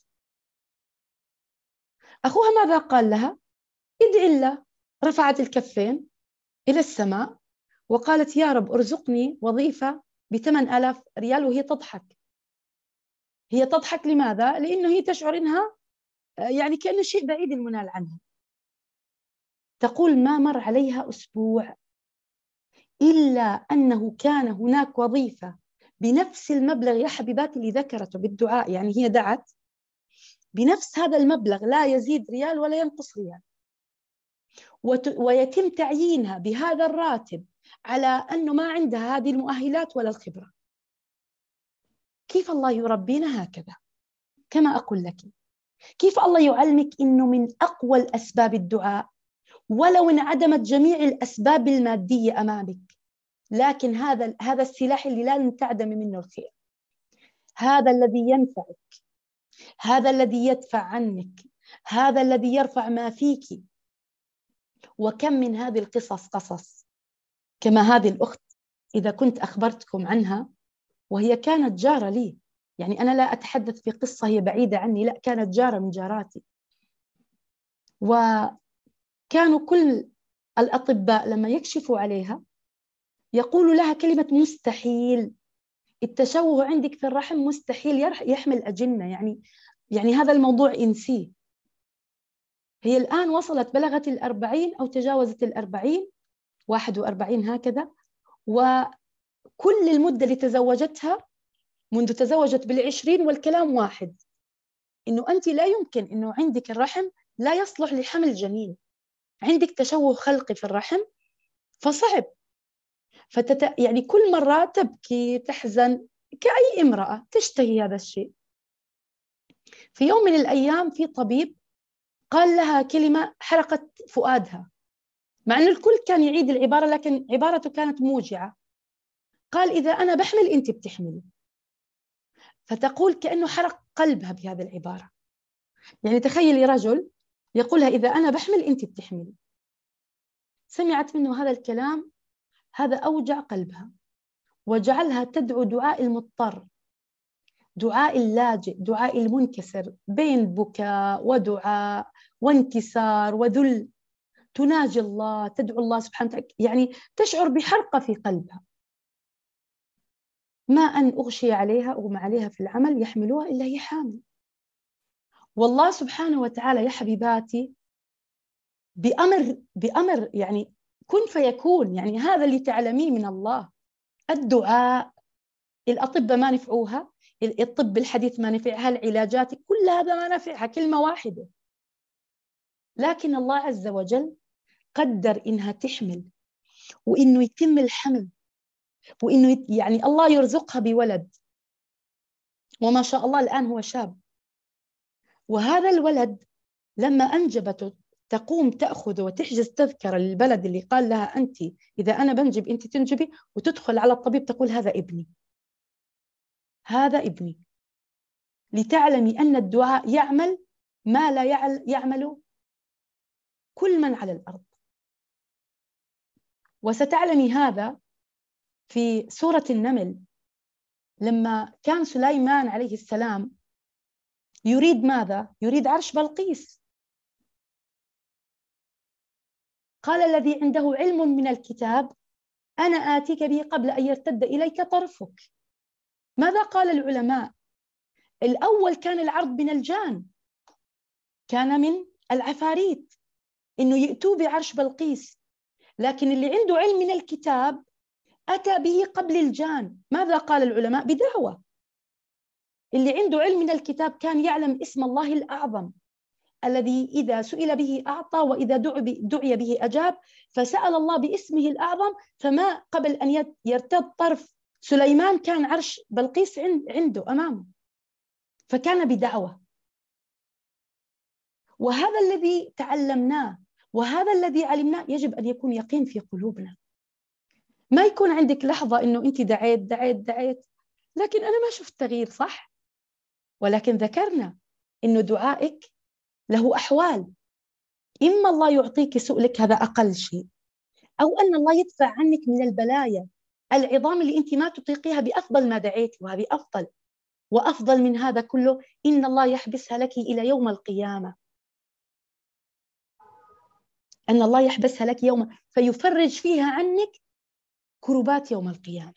أخوها ماذا قال لها؟ ادعي الله. رفعت الكفين إلى السماء وقالت يا رب ارزقني وظيفة ب8,000 ريال. وهي تضحك. هي تضحك لماذا؟ لأنه هي تشعر أنها يعني كأنه شيء بعيد المنال عنها. تقول ما مر عليها أسبوع إلا أنه كان هناك وظيفة بنفس المبلغ يا حبيباتي اللي ذكرته بالدعاء، يعني هي دعت بنفس هذا المبلغ لا يزيد ريال ولا ينقص ريال، ويتم تعيينها بهذا الراتب على أنه ما عندها هذه المؤهلات ولا الخبرة. كيف الله يربينا هكذا؟ كما أقول لك، كيف الله يعلمك أنه من أقوى الأسباب الدعاء ولو انعدمت جميع الأسباب المادية أمامك، لكن هذا السلاح اللي لا تعدم منه الخير، هذا الذي ينفعك، هذا الذي يدفع عنك، هذا الذي يرفع ما فيك. وكم من هذه القصص قصص كما هذه الأخت، إذا كنت أخبرتكم عنها، وهي كانت جارة لي، يعني أنا لا أتحدث في قصة هي بعيدة عني، لا، كانت جارة من جاراتي. وكانوا كل الأطباء لما يكشفوا عليها يقولوا لها كلمة مستحيل، التشوه عندك في الرحم مستحيل يحمل أجنة، يعني هذا الموضوع إنسيه. هي الآن وصلت بلغت 40 أو تجاوزت 40، 41 هكذا. وكل المدة اللي تزوجتها منذ تزوجت بال20 والكلام واحد، إنه أنت لا يمكن إنه عندك الرحم لا يصلح لحمل جنين، عندك تشوه خلقي في الرحم فصعب. يعني كل مرة تبكي تحزن كأي امرأة تشتهي هذا الشيء. في يوم من الأيام في طبيب قال لها كلمة حرقت فؤادها، مع أن الكل كان يعيد العبارة، لكن عبارته كانت موجعة. قال إذا أنا بحمل أنت بتحملي. فتقول كأنه حرق قلبها بهذه العبارة. يعني تخيلي رجل يقولها إذا أنا بحمل أنت بتحملي. سمعت منه هذا الكلام، هذا أوجع قلبها وجعلها تدعو دعاء المضطر، دعاء اللاجئ، دعاء المنكسر، بين بكاء ودعاء وانكسار وذل، تناجي الله، تدعو الله سبحانه وتعالى، يعني تشعر بحرقة في قلبها. ما أن أغشي عليها أغمى عليها في العمل يحملوها إلا هي حامل. والله سبحانه وتعالى يا حبيباتي بأمر يعني كن فيكون، يعني هذا اللي تعلميه من الله. الدعاء، الأطباء ما نفعوها، الطب الحديث ما نفعها، العلاجات كل هذا ما نفعها، كلمة واحدة. لكن الله عز وجل قدر إنها تحمل، وإنه يتم الحمل، وإنه يعني الله يرزقها بولد. وما شاء الله الآن هو شاب. وهذا الولد لما أنجبته تقوم تأخذ وتحجز تذكرة للبلد اللي قال لها أنت إذا أنا بنجب أنت تنجبي، وتدخل على الطبيب تقول هذا ابني، هذا ابني، لتعلمي أن الدعاء يعمل ما لا يعمل كل من على الأرض. وستعلمي هذا في سورة النمل، لما كان سليمان عليه السلام يريد ماذا؟ يريد عرش بلقيس. قال الذي عنده علم من الكتاب أنا آتيك به قبل أن يرتد إليك طرفك. ماذا قال العلماء؟ الأول كان العرض من الجان، كان من العفاريت إنه يأتوا بعرش بلقيس، لكن اللي عنده علم من الكتاب أتى به قبل الجان. ماذا قال العلماء؟ بدعوة. اللي عنده علم من الكتاب كان يعلم اسم الله الأعظم الذي إذا سئل به أعطى وإذا دعي به أجاب، فسأل الله باسمه الأعظم. فما قبل أن يرتد طرف سليمان كان عرش بلقيس عنده أمامه، فكان بدعوة. وهذا الذي تعلمناه وهذا الذي علمناه يجب أن يكون يقين في قلوبنا. ما يكون عندك لحظة إنه أنت دعيت دعيت دعيت لكن أنا ما شفت تغيير، صح؟ ولكن ذكرنا إنه دعائك له أحوال. إما الله يعطيك سؤلك، هذا أقل شيء، أو أن الله يدفع عنك من البلايا العظام اللي أنت ما تطيقيها بأفضل ما دعيتي، وهذه أفضل. وأفضل من هذا كله إن الله يحبسها لك إلى يوم القيامة، أن الله يحبسها لك يوم فيفرج فيها عنك كربات يوم القيامة.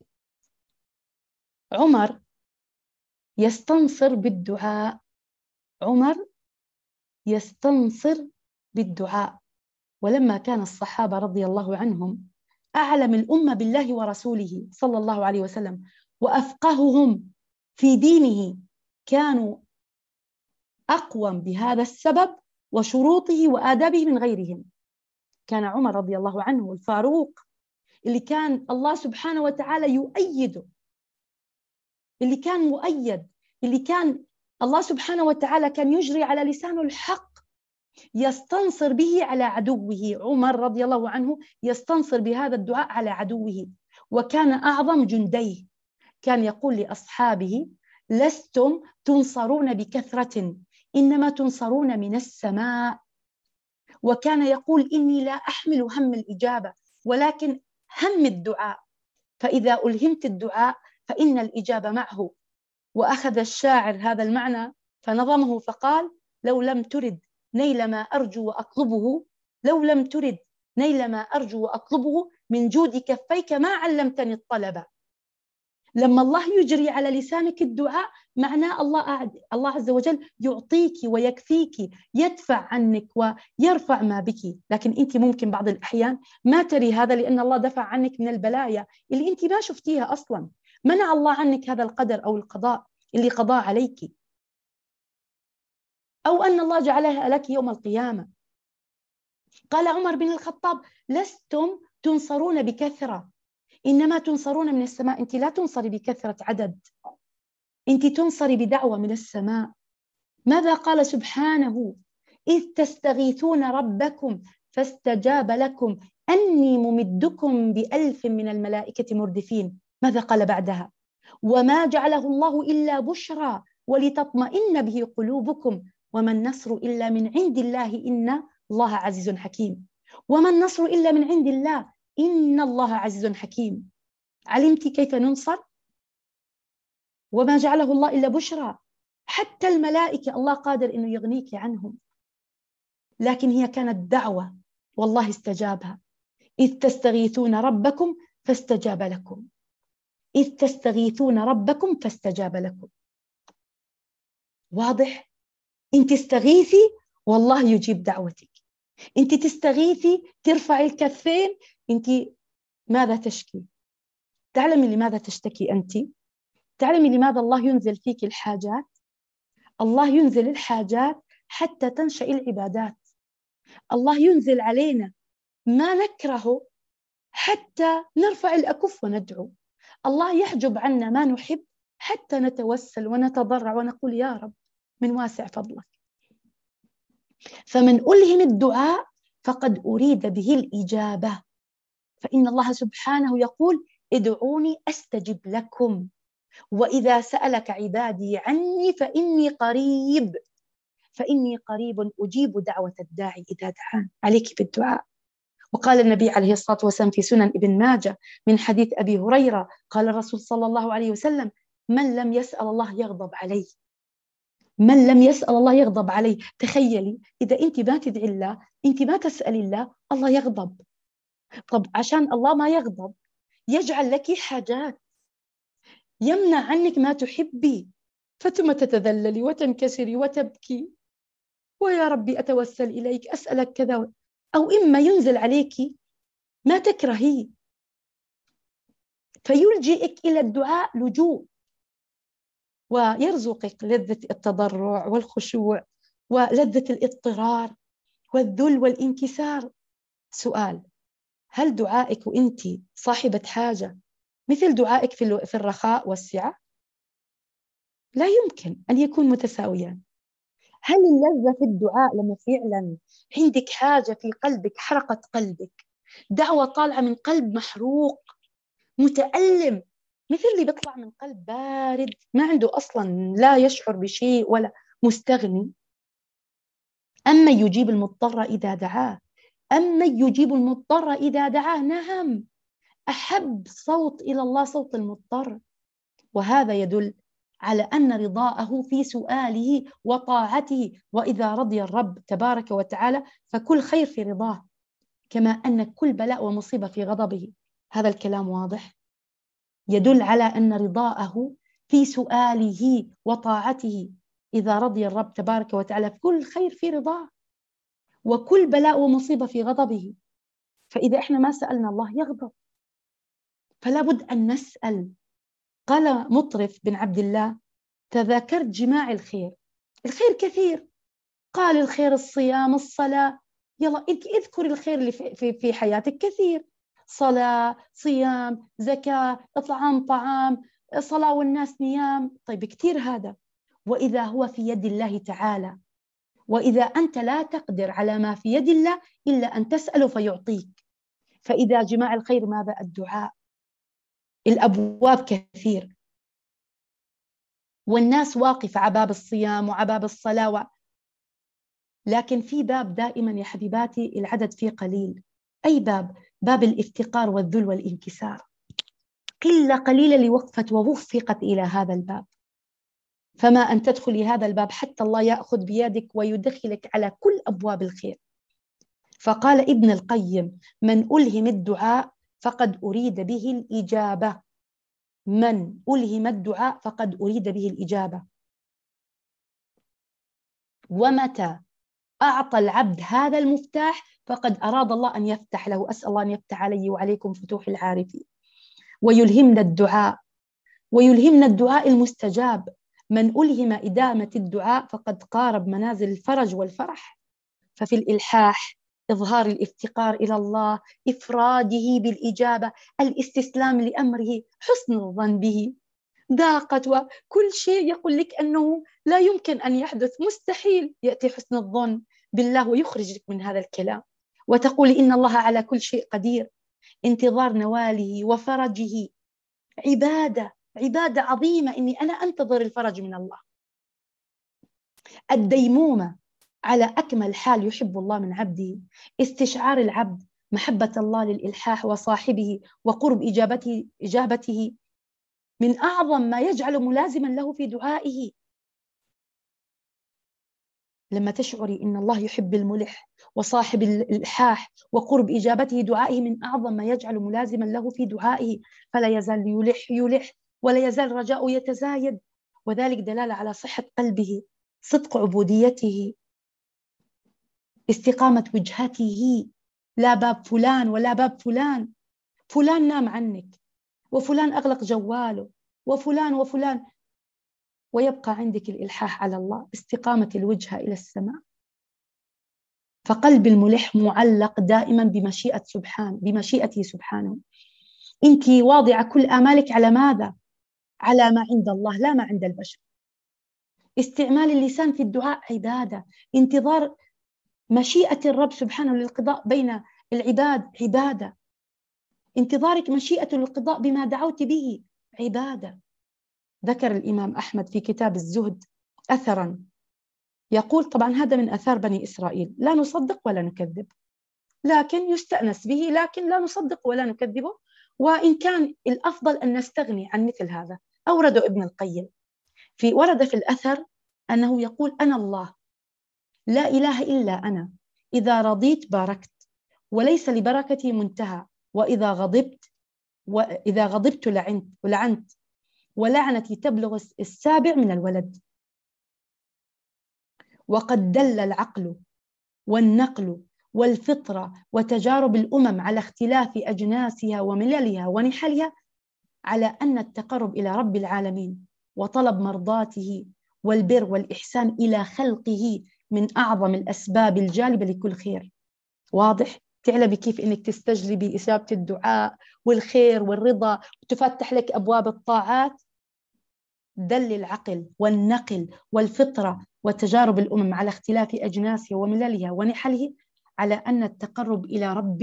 عمر يستنصر بالدعاء، عمر يستنصر بالدعاء. ولما كان الصحابة رضي الله عنهم أعلم الأمة بالله ورسوله صلى الله عليه وسلم وأفقههم في دينه، كانوا أقوم بهذا السبب وشروطه وآدابه من غيرهم. كان عمر رضي الله عنه الفاروق اللي كان الله سبحانه وتعالى يؤيده، اللي كان مؤيد، اللي كان الله سبحانه وتعالى كان يجري على لسانه الحق، يستنصر به على عدوه. عمر رضي الله عنه يستنصر بهذا الدعاء على عدوه، وكان أعظم جنديه. كان يقول لأصحابه لستم تنصرون بكثرة، إنما تنصرون من السماء. وكان يقول إني لا أحمل هم الإجابة ولكن هم الدعاء، فإذا ألهمت الدعاء فإن الإجابة معه. وأخذ الشاعر هذا المعنى فنظمه فقال لو لم ترد نيل ما أرجو وأطلبه، لو لم ترد نيل ما أرجو وأطلبه من جود كفيك ما علمتني الطلب. لما الله يجري على لسانك الدعاء معناه الله عز وجل يعطيك ويكفيك، يدفع عنك ويرفع ما بك. لكن أنت ممكن بعض الأحيان ما تري هذا، لأن الله دفع عنك من البلايا اللي أنت ما شفتيها أصلا. منع الله عنك هذا القدر أو القضاء اللي قضاه عليك، أو أن الله جعلها لك يوم القيامة. قال عمر بن الخطاب لستم تنصرون بكثرة، إنما تنصرون من السماء. أنت لا تنصري بكثرة عدد، أنت تنصري بدعوة من السماء. ماذا قال سبحانه إذ تستغيثون ربكم فاستجاب لكم أني ممدكم ب1000 من الملائكة مردفين. ماذا قال بعدها؟ وما جعله الله إلا بشرى ولتطمئن به قلوبكم وما النصر إلا من عند الله إن الله عزيز حكيم. وما النصر إلا من عند الله إن الله عزيز حكيم. علمت كيف ننصر؟ وما جعله الله إلا بشرى. حتى الملائكة الله قادر إنه يغنيك عنهم، لكن هي كانت دعوة والله استجابها. إذ تستغيثون ربكم فاستجاب لكم. إذ تستغيثون ربكم فاستجاب لكم. واضح؟ أنت تستغيثي والله يجيب دعوتك. أنت تستغيثي ترفعي الكفين. أنت ماذا تشكي؟ تعلمي لماذا تشتكي أنت؟ تعلمي لماذا الله ينزل فيك الحاجات؟ الله ينزل الحاجات حتى تنشأ العبادات. الله ينزل علينا ما نكره حتى نرفع الأكف وندعو. الله يحجب عنا ما نحب حتى نتوسل ونتضرع ونقول يا رب من واسع فضلك. فمن ألهم الدعاء فقد أريد به الإجابة، فإن الله سبحانه يقول ادعوني أستجب لكم وإذا سألك عبادي عني فإني قريب أجيب دعوة الداعي إذا دعان. عليك بالدعاء. وقال النبي عليه الصلاة والسلام في سنن ابن ماجه من حديث أبي هريرة قال الرسول صلى الله عليه وسلم من لم يسأل الله يغضب عليه. من لم يسأل الله يغضب عليه. تخيلي إذا أنت ما تدعي الله، أنت ما تسأل الله، الله يغضب. طب عشان الله ما يغضب يجعل لك حاجات يمنع عنك ما تحبي، فتم تتذللي وتنكسري وتبكي ويا ربي أتوسل إليك أسألك كذا، أو إما ينزل عليك ما تكرهي فيلجئك إلى الدعاء لجوء ويرزقك لذة التضرع والخشوع ولذة الاضطرار والذل والانكسار. سؤال: هل دعائك وأنت صاحبة حاجة مثل دعائك في الرخاء والسعة؟ لا يمكن أن يكون متساويان. هل اللذة في الدعاء لما فعلا عندك حاجة في قلبك حرقت قلبك، دعوة طالعة من قلب محروق متألم، مثل اللي بيطلع من قلب بارد ما عنده أصلا لا يشعر بشيء ولا مستغني؟ أما يجيب المضطر إذا دعاه، أما يجيب المضطر إذا دعاه. نعم، أحب صوت إلى الله صوت المضطر. وهذا يدل على أن رضاءه في سؤاله وطاعته. وإذا رضي الرب تبارك وتعالى فكل خير في رضاه، كما أن كل بلاء ومصيبة في غضبه. هذا الكلام واضح؟ يدل على أن رضاءه في سؤاله وطاعته. إذا رضي الرب تبارك وتعالى كل خير في رضاه وكل بلاء ومصيبة في غضبه. فإذا إحنا ما سألنا الله يغضب، فلا بد أن نسأل. قال مطرف بن عبد الله: تذاكرت جماع الخير. الخير كثير. قال الخير الصيام الصلاة. يلا اذكر الخير اللي في حياتك كثير: صلاة، صيام، زكاة، إطعام طعام، صلاة والناس نيام. طيب كثير هذا. وإذا هو في يد الله تعالى، وإذا أنت لا تقدر على ما في يد الله إلا أن تسأله فيعطيك. فإذا جماع الخير ماذا؟ الدعاء. الأبواب كثير والناس واقفة على باب الصيام وعلى باب الصلاة، لكن في باب دائما يا حبيباتي العدد فيه قليل. أي باب؟ باب الافتقار والذل والانكسار. قلة قليلة اللي وقفت ووفقت إلى هذا الباب. فما أن تدخلي هذا الباب حتى الله يأخذ بيدك ويدخلك على كل أبواب الخير. فقال ابن القيم: من ألهم الدعاء فقد أريد به الإجابة. من ألهم الدعاء فقد أريد به الإجابة. ومتى أعطى العبد هذا المفتاح فقد أراد الله أن يفتح له. أسأل الله أن يفتح علي وعليكم فتوح العارفين ويلهمنا الدعاء، ويلهمنا الدعاء المستجاب. من ألهم إدامة الدعاء فقد قارب منازل الفرج والفرح. ففي الإلحاح إظهار الافتقار إلى الله، إفراده بالإجابة، الاستسلام لأمره، حسن الظن به. ضاقت وكل شيء يقول لك أنه لا يمكن أن يحدث، مستحيل، يأتي حسن الظن بالله ويخرجك من هذا الكلام وتقولي إن الله على كل شيء قدير. انتظار نواله وفرجه عبادة، عبادة عظيمة، إني أنا أنتظر الفرج من الله. الديمومة على أكمل حال يحب الله من عبده، استشعار العبد محبة الله للإلحاح وصاحبه وقرب إجابته من أعظم ما يجعل ملازما له في دعائه. لما تشعري إن الله يحب الملح وصاحب الإلحاح وقرب إجابته دعائه من أعظم ما يجعل ملازما له في دعائه، فلا يزال يلح ولا يزال رجاؤه يتزايد، وذلك دلالة على صحة قلبه، صدق عبوديته، استقامة وجهته، لا باب فلان ولا باب فلان. فلان نام عنك، وفلان أغلق جواله، وفلان، ويبقى عندك الإلحاح على الله، استقامة الوجهة إلى السماء. فقلب الملح معلق دائما بمشيئته سبحانه. أنت واضعة كل آمالك على ماذا؟ على ما عند الله، لا ما عند البشر. استعمال اللسان في الدعاء عبادة، انتظار مشيئة الرب سبحانه للقضاء بين العباد عبادة، انتظارك مشيئة للقضاء بما دعوت به عبادة. ذكر الإمام أحمد في كتاب الزهد أثرا يقول، طبعا هذا من أثار بني إسرائيل، لا نصدق ولا نكذب، لكن يستأنس به، لكن لا نصدق ولا نكذبه، وإن كان الأفضل أن نستغني عن مثل هذا. أورده ابن القيم ورد في الأثر أنه يقول: أنا الله لا إله إلا أنا، إذا رضيت باركت وليس لبركتي منتهى، وإذا غضبت لعنت ولعنتي تبلغ السابع من الولد. وقد دل العقل والنقل والفطرة وتجارب الأمم على اختلاف أجناسها ومللها ونحلها على أن التقرب إلى رب العالمين وطلب مرضاته والبر والإحسان إلى خلقه من أعظم الأسباب الجالبة لكل خير. واضح؟ تعلمي كيف إنك تستجلبي إجابة الدعاء والخير والرضا وتفتح لك أبواب الطاعات. دل العقل والنقل والفطرة وتجارب الأمم على اختلاف أجناسها ومللها ونحلها على أن التقرب إلى رب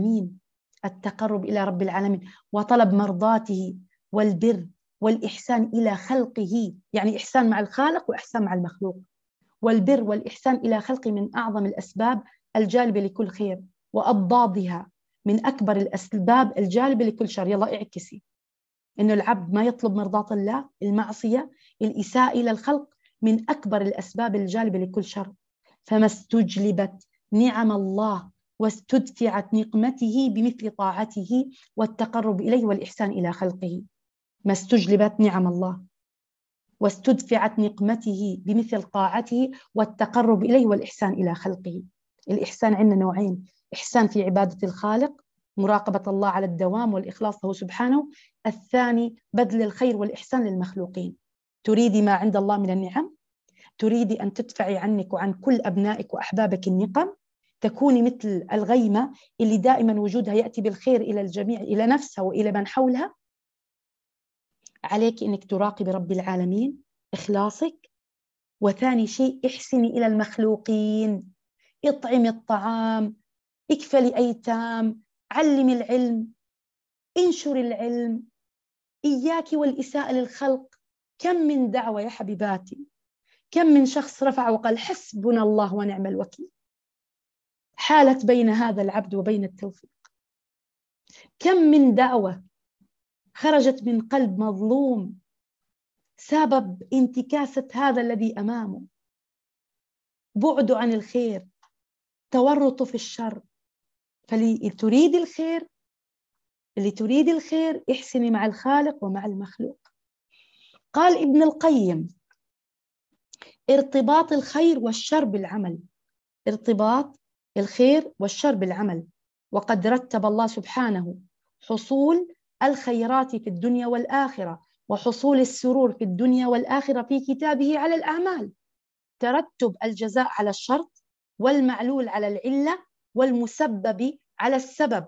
العالمين وطلب مرضاته والبر والإحسان إلى خلقه، يعني إحسان مع الخالق وإحسان مع المخلوق، والبر والإحسان إلى خلقه من أعظم الأسباب الجالبة لكل خير، وأضدادها من أكبر الأسباب الجالبة لكل شر. يلا اعكسي إنه العبد ما يطلب مرضاة الله، المعصية، الإساءة إلى الخلق من أكبر الأسباب الجالبة لكل شر. فما استجلبت نعم الله واستدفعت نقمته بمثل طاعته والتقرب إليه والإحسان إلى خلقه. ما استجلبت نعم الله واستدفعت نقمته بمثل طاعته والتقرب إليه والإحسان إلى خلقه. الإحسان عندنا نوعين: إحسان في عبادة الخالق، مراقبة الله على الدوام والإخلاص له سبحانه. الثاني بذل الخير والإحسان للمخلوقين. تريدي ما عند الله من النعم، تريدي أن تدفعي عنك وعن كل أبنائك وأحبابك النقم، تكوني مثل الغيمة اللي دائما وجودها يأتي بالخير إلى الجميع، إلى نفسها وإلى من حولها. عليك إنك تراقبي رب العالمين، إخلاصك. وثاني شيء احسني إلى المخلوقين، اطعمي الطعام، اكفلي أيتام، علمي العلم، انشري العلم، إياك والإساءة للخلق. كم من دعوة يا حبيباتي، كم من شخص رفع وقال حسبنا الله ونعم الوكيل، حالت بين هذا العبد وبين التوفيق. كم من دعوة خرجت من قلب مظلوم سبب انتكاسة هذا الذي أمامه، بعد عن الخير، تورط في الشر. فاللي تريد الخير احسني مع الخالق ومع المخلوق. قال ابن القيم: ارتباط الخير والشر بالعمل، ارتباط الخير والشر بالعمل. وقد رتب الله سبحانه حصول الخيرات في الدنيا والآخرة وحصول السرور في الدنيا والآخرة في كتابه على الأعمال. ترتب الجزاء على الشرط، والمعلول على العلة، والمسبب على السبب.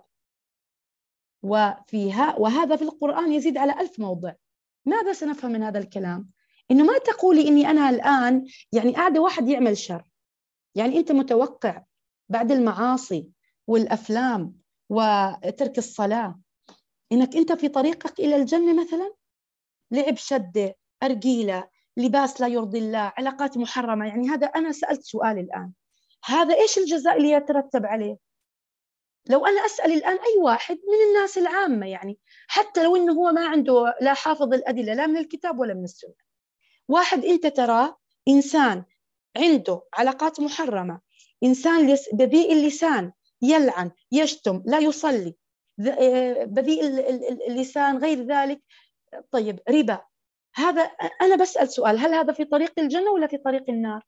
وهذا في القرآن يزيد على 1000 موضع. ماذا سنفهم من هذا الكلام؟ إنه ما تقولي إني أنا الآن يعني قاعدة واحد يعمل شر، يعني أنت متوقع بعد المعاصي والأفلام وترك الصلاة، إنك أنت في طريقك إلى الجنة مثلا لعب شدة، أرجيلة، لباس لا يرضي الله، علاقات محرمة. يعني هذا أنا سألت سؤال الآن، هذا إيش الجزاء اللي يترتب عليه؟ لو أنا أسأل الآن أي واحد من الناس العامة، يعني حتى لو إنه هو ما عنده لا حافظ الأدلة لا من الكتاب ولا من السنة، واحد أنت تراه إنسان عنده علاقات محرمة، إنسان بذيء اللسان، يلعن، يشتم، لا يصلي، بذيء اللسان، غير ذلك، طيب ربا، هذا أنا بسأل سؤال، هل هذا في طريق الجنة ولا في طريق النار؟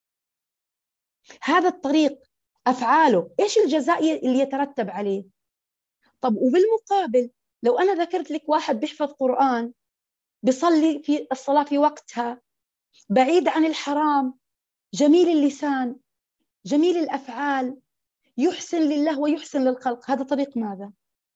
هذا الطريق أفعاله إيش الجزاء اللي يترتب عليه؟ طب وبالمقابل لو أنا ذكرت لك واحد بيحفظ قرآن، بيصلي في الصلاة في وقتها، بعيد عن الحرام، جميل اللسان، جميل الأفعال، يحسن لله ويحسن للخلق، هذا طريق ماذا؟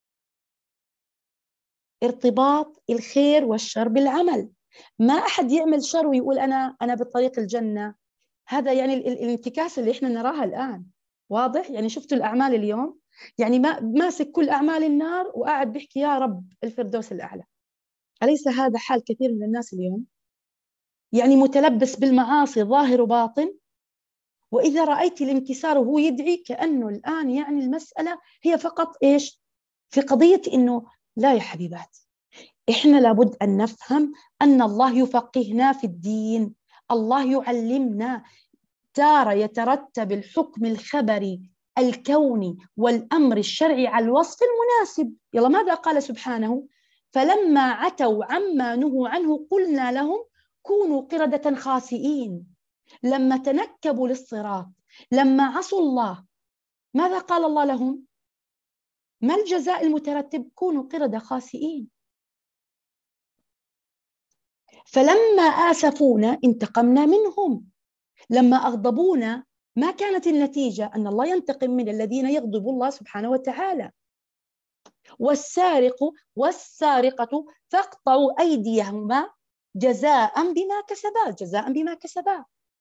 ارتباط الخير والشر بالعمل. ما أحد يعمل شر ويقول أنا بطريق الجنة. هذا يعني الانتكاسة اللي إحنا نراها الآن واضح. يعني شفتوا الأعمال اليوم، يعني ما ماسك كل أعمال النار وقاعد بيحكي يا رب الفردوس الأعلى. أليس هذا حال كثير من الناس اليوم؟ يعني متلبس بالمعاصي ظاهر وباطن، وإذا رأيت الانكسار وهو يدعي كأنه الآن يعني المسألة هي فقط إيش؟ في قضية إنه لا يا حبيبات، إحنا لابد أن نفهم أن الله يفقهنا في الدين، الله يعلمنا. تارة يترتب الحكم الخبري الكوني والأمر الشرعي على الوصف المناسب. يلا ماذا قال سبحانه؟ فلما عتوا عما نهوا عنه قلنا لهم كونوا قردة خاسئين. لما تنكبوا للصراط، لما عصوا الله، ماذا قال الله لهم؟ ما الجزاء المترتب؟ كونوا قردة خاسئين. فلما آسفونا انتقمنا منهم. لما أغضبونا ما كانت النتيجة أن الله ينتقم من الذين يغضب الله سبحانه وتعالى. والسارق والسارقة فاقطعوا أيديهما جزاء بما كسبا، جزاء بما كسبا.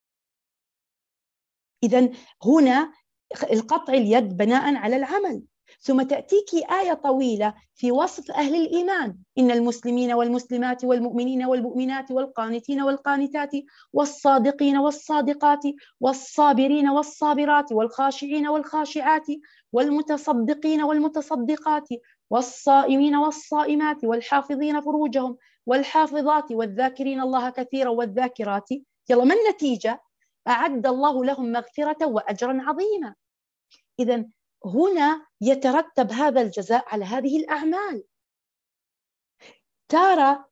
إذن هنا القطع اليد بناء على العمل. ثم تأتيك آية طويلة في وصف أهل الإيمان: إن المسلمين والمسلمات والمؤمنين والمؤمنات والقانتين والقانتات والصادقين والصادقات والصابرين والصابرات والخاشعين والخاشعات والمتصدقين والمتصدقات والصائمين والصائمات والحافظين فروجهم والحافظات والذاكرين الله كثيرا والذاكرات. يلا ما النتيجة؟ أعد الله لهم مغفرة وأجرا عظيما. إذن هنا يترتب هذا الجزاء على هذه الأعمال. تارة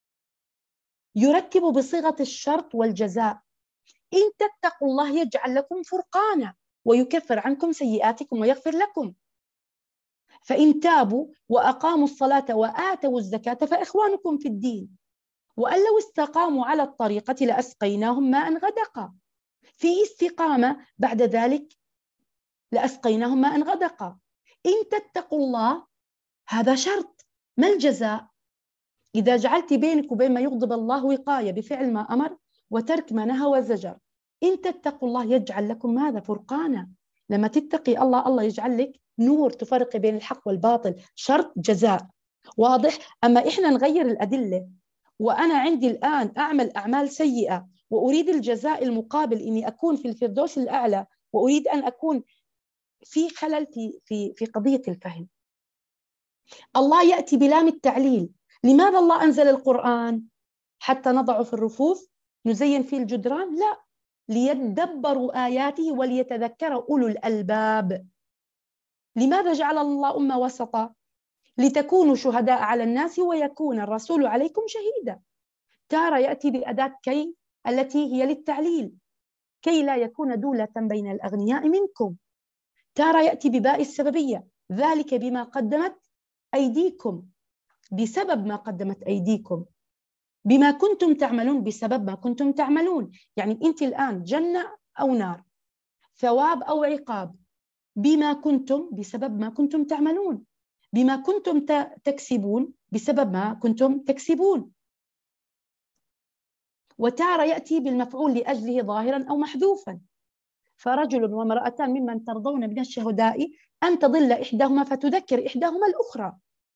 يرتب بصيغة الشرط والجزاء: إن تتقوا الله يجعل لكم فرقانا ويكفر عنكم سيئاتكم ويغفر لكم. فإن تابوا وأقاموا الصلاة وآتوا الزكاة فإخوانكم في الدين، وأن لو استقاموا على الطريقة لأسقيناهم ماء غدقا. في استقامة بعد ذلك لأسقيناهم ماء غدقا. إن تتقوا الله هذا شرط، ما الجزاء؟ إذا جعلت بينك وبين ما يغضب الله وقاية بفعل ما أمر وترك ما نهى وزجر. إن تتقوا الله يجعل لكم ماذا؟ فرقانا. لما تتقي الله، الله يجعل لك نور تفرق بين الحق والباطل، شرط جزاء واضح. أما إحنا نغير الأدلة، وأنا عندي الآن أعمل أعمال سيئة وأريد الجزاء المقابل إني أكون في الفردوس الأعلى، وأريد أن أكون في خلل في قضية الفهم. الله يأتي بلام التعليل. لماذا الله أنزل القرآن؟ حتى نضعه في الرفوف نزين فيه الجدران؟ لا، ليدبروا آياته وليتذكر أولو الألباب. لماذا جعل الله أمة وسطا؟ لتكونوا شهداء على الناس ويكون الرسول عليكم شهيدا. تارة يأتي بأداة كي التي هي للتعليل: كي لا يكون دولة بين الأغنياء منكم. تارة يأتي بباء السببية: ذلك بما قدمت أيديكم، بسبب ما قدمت أيديكم، بما كنتم تعملون، بسبب ما كنتم تعملون. يعني أنت الآن جنة أو نار، ثواب أو عقاب، بما كنتم، بسبب ما كنتم تعملون، بما كنتم تكسبون، بسبب ما كنتم تكسبون. وتارة يأتي بالمفعول لأجله ظاهرا أو محذوفا: فرجل وامرأتان ممن ترضون من الشهداء أن تضل إحداهما فتذكر إحداهما الأخرى،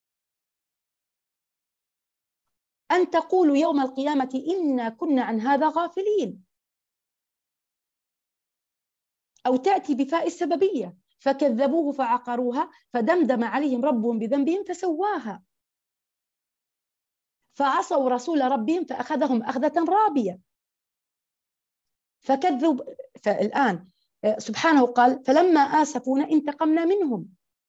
أن تقولوا يوم القيامة إنا كنا عن هذا غافلين، أو تأتي بفاء السببية فكذبوه فعقروها فدمدم عليهم ربهم بذنبهم فسواها، فعصوا رسول ربهم فأخذهم أخذة رابية فكذبوا. فالآن سبحانه قال فلما آسفونا انتقمنا منهم.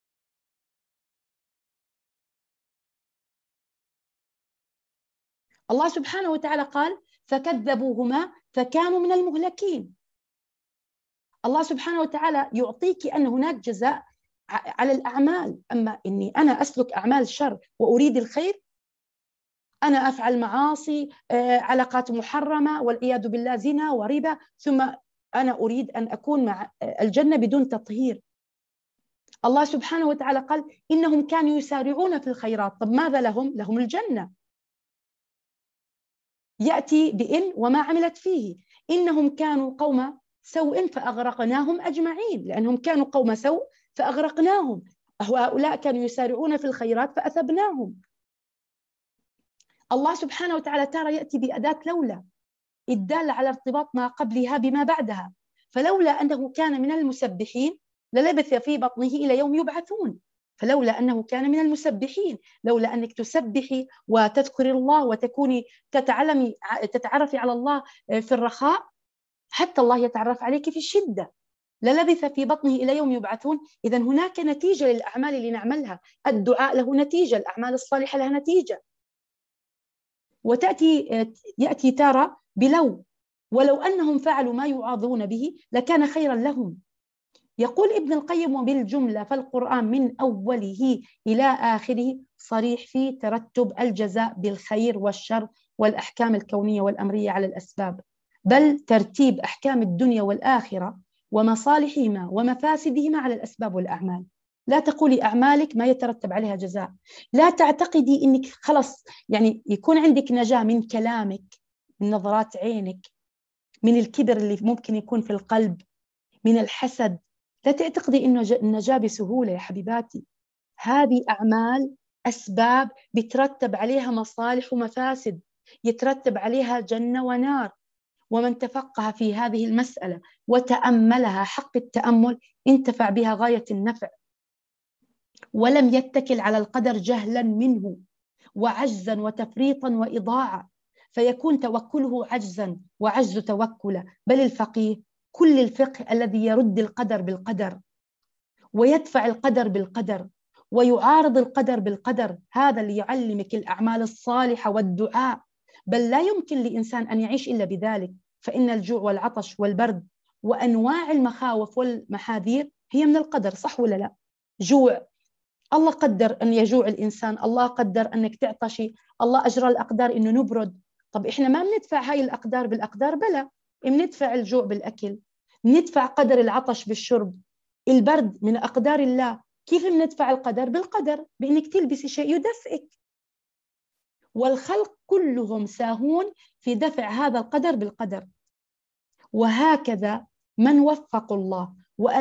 الله سبحانه وتعالى قال فكذبوهما فكانوا من المهلكين. الله سبحانه وتعالى يعطيك أن هناك جزاء على الأعمال، أما إني أنا أسلك أعمال شر وأريد الخير، أنا أفعل معاصي، علاقات محرمة والعياذ بالله، زنا وربا، ثم أنا أريد أن أكون مع الجنة بدون تطهير. الله سبحانه وتعالى قال إنهم كانوا يسارعون في الخيرات. طب ماذا لهم؟ لهم الجنة. يأتي بإن وما عملت فيه، إنهم كانوا قوم سوء فأغرقناهم أجمعين، لأنهم كانوا قوم سوء فأغرقناهم. هؤلاء كانوا يسارعون في الخيرات فأثبناهم. الله سبحانه وتعالى ترى يأتي بأداة لولا الدالة على ارتباط ما قبلها بما بعدها، فلولا أنه كان من المسبحين للبث في بطنه إلى يوم يبعثون. فلولا أنه كان من المسبحين، لولا أنك تسبحي وتذكري الله وتكوني تتعرفي على الله في الرخاء حتى الله يتعرف عليك في الشدة، للبث في بطنه إلى يوم يبعثون. إذن هناك نتيجة للأعمال اللي نعملها، الدعاء له نتيجة، الأعمال الصالحة لها نتيجة. يأتي تارة بلو، ولو أنهم فعلوا ما يعاظون به لكان خيرا لهم. يقول ابن القيم وبالجملة فالقرآن من أوله إلى آخره صريح في ترتب الجزاء بالخير والشر والأحكام الكونية والأمرية على الأسباب، بل ترتيب أحكام الدنيا والآخرة ومصالحهما ومفاسدهما على الأسباب والأعمال. لا تقولي أعمالك ما يترتب عليها جزاء، لا تعتقدي إنك خلص يعني يكون عندك نجاة من كلامك، من نظرات عينك، من الكبر اللي ممكن يكون في القلب، من الحسد. لا تعتقدي إنه النجاة بسهولة يا حبيباتي. هذه أعمال أسباب بترتب عليها مصالح ومفاسد، يترتب عليها جنة ونار. ومن تفقه في هذه المسألة وتأملها حق التأمل انتفع بها غاية النفع، ولم يتكل على القدر جهلا منه وعجزا وتفريطا وإضاعة، فيكون توكله عجزا وعجز توكلا. بل الفقيه كل الفقه الذي يرد القدر بالقدر ويدفع القدر بالقدر ويعارض القدر بالقدر، هذا اللي يعلمك الأعمال الصالحة والدعاء. بل لا يمكن لإنسان أن يعيش إلا بذلك، فإن الجوع والعطش والبرد وأنواع المخاوف والمحاذير هي من القدر، صح ولا لا؟ جوع، الله قدر أن يجوع الإنسان، الله قدر أنك تعطشي، الله أجرى الأقدار أنه نبرد. طب إحنا ما بندفع هاي الأقدار بالأقدار، بلا بندفع الجوع بالأكل، بندفع قدر العطش بالشرب، البرد من أقدار الله. كيف بندفع القدر؟ بالقدر، بأنك تلبسي شيء يدفئك. والخلق كلهم ساهون في دفع هذا القدر بالقدر. وهكذا من وفق الله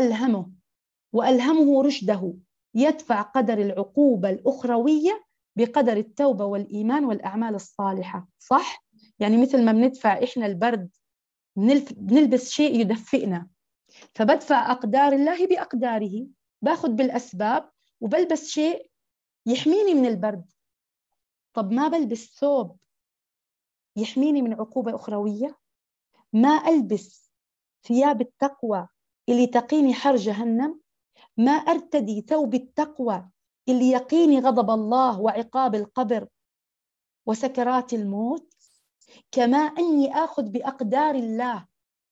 وألهمه رشده يدفع قدر العقوبة الأخروية بقدر التوبة والإيمان والأعمال الصالحة، صح؟ يعني مثل ما بندفع إحنا البرد بنلبس شيء يدفئنا، فبدفع أقدار الله بأقداره، باخذ بالأسباب وبلبس شيء يحميني من البرد. طب ما بلبس ثوب يحميني من عقوبة أخروية؟ ما ألبس ثياب التقوى اللي تقيني حر جهنم؟ ما أرتدي ثوب التقوى اللي يقيني غضب الله وعقاب القبر وسكرات الموت؟ كما أني آخذ بأقدار الله،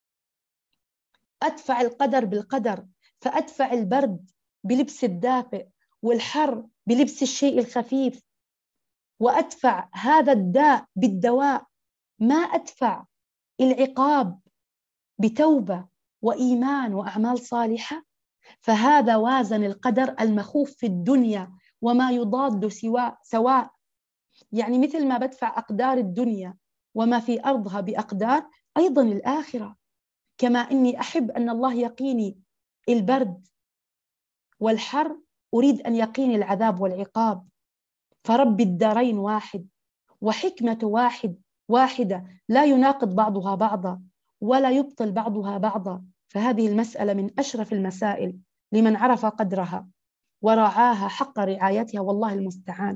أدفع القدر بالقدر، فأدفع البرد بلبس الدافئ والحر بلبس الشيء الخفيف، وأدفع هذا الداء بالدواء. ما أدفع العقاب بتوبة وإيمان وأعمال صالحة. فهذا وازن القدر المخوف في الدنيا وما يضاد سواء. يعني مثل ما بدفع أقدار الدنيا وما في أرضها بأقدار، أيضا الآخرة كما أني أحب أن الله يقيني البرد والحر، أريد أن يقيني العذاب والعقاب. فرب الدارين واحد، وحكمة واحدة لا يناقض بعضها بعضا ولا يبطل بعضها بعضا. فهذه المسألة من أشرف المسائل لمن عرف قدرها ورعاها حق رعايتها، والله المستعان.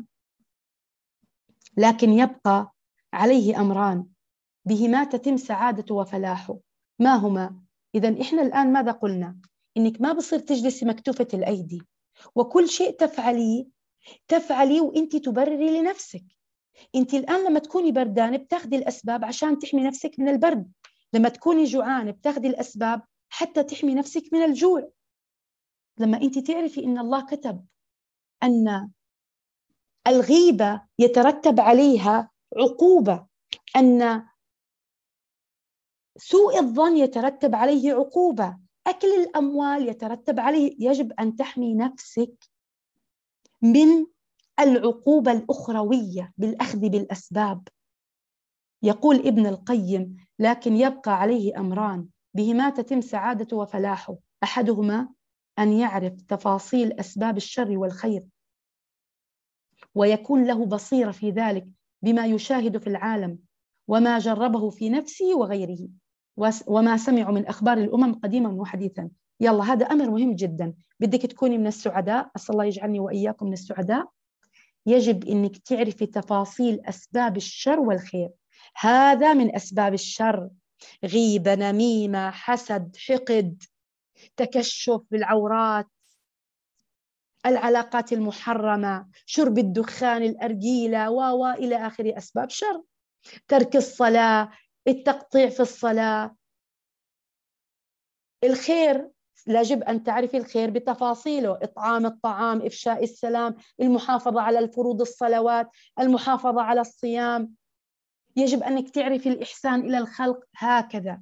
لكن يبقى عليه أمران بهما تتم سعادته وفلاحه. ما هما؟ إذن إحنا الآن ماذا قلنا؟ إنك ما بصير تجلسي مكتوفة الأيدي وكل شيء تفعلي وإنت تبرري لنفسك. أنت الآن لما تكوني بردانة بتاخدي الأسباب عشان تحمي نفسك من البرد، لما تكوني جوعانة بتاخدي الأسباب حتى تحمي نفسك من الجوع. لما أنت تعرفي إن الله كتب أن الغيبة يترتب عليها عقوبة، أن سوء الظن يترتب عليه عقوبة، أكل الأموال يترتب عليه، يجب أن تحمي نفسك من العقوبة الأخروية بالأخذ بالأسباب. يقول ابن القيم: لكن يبقى عليه أمران بهما تتم سعادته وفلاحه. أحدهما أن يعرف تفاصيل أسباب الشر والخير، ويكون له بصيرة في ذلك بما يشاهد في العالم وما جربه في نفسه وغيره وما سمعوا من أخبار الأمم قديما وحديثا. يلا هذا أمر مهم جدا. بدك تكوني من السعداء، أسأل الله يجعلني وإياكم من السعداء. يجب أنك تعرفي تفاصيل أسباب الشر والخير. هذا من أسباب الشر: غيبة، نميمة، حسد، حقد، تكشف بالعورات، العلاقات المحرمة، شرب الدخان، الأرجيلة إلى آخر أسباب شر. ترك الصلاة، التقطيع في الصلاة. الخير يجب أن تعرفي الخير بتفاصيله: إطعام الطعام، إفشاء السلام، المحافظة على الفروض الصلوات، المحافظة على الصيام. يجب أنك تعرفي الإحسان إلى الخلق. هكذا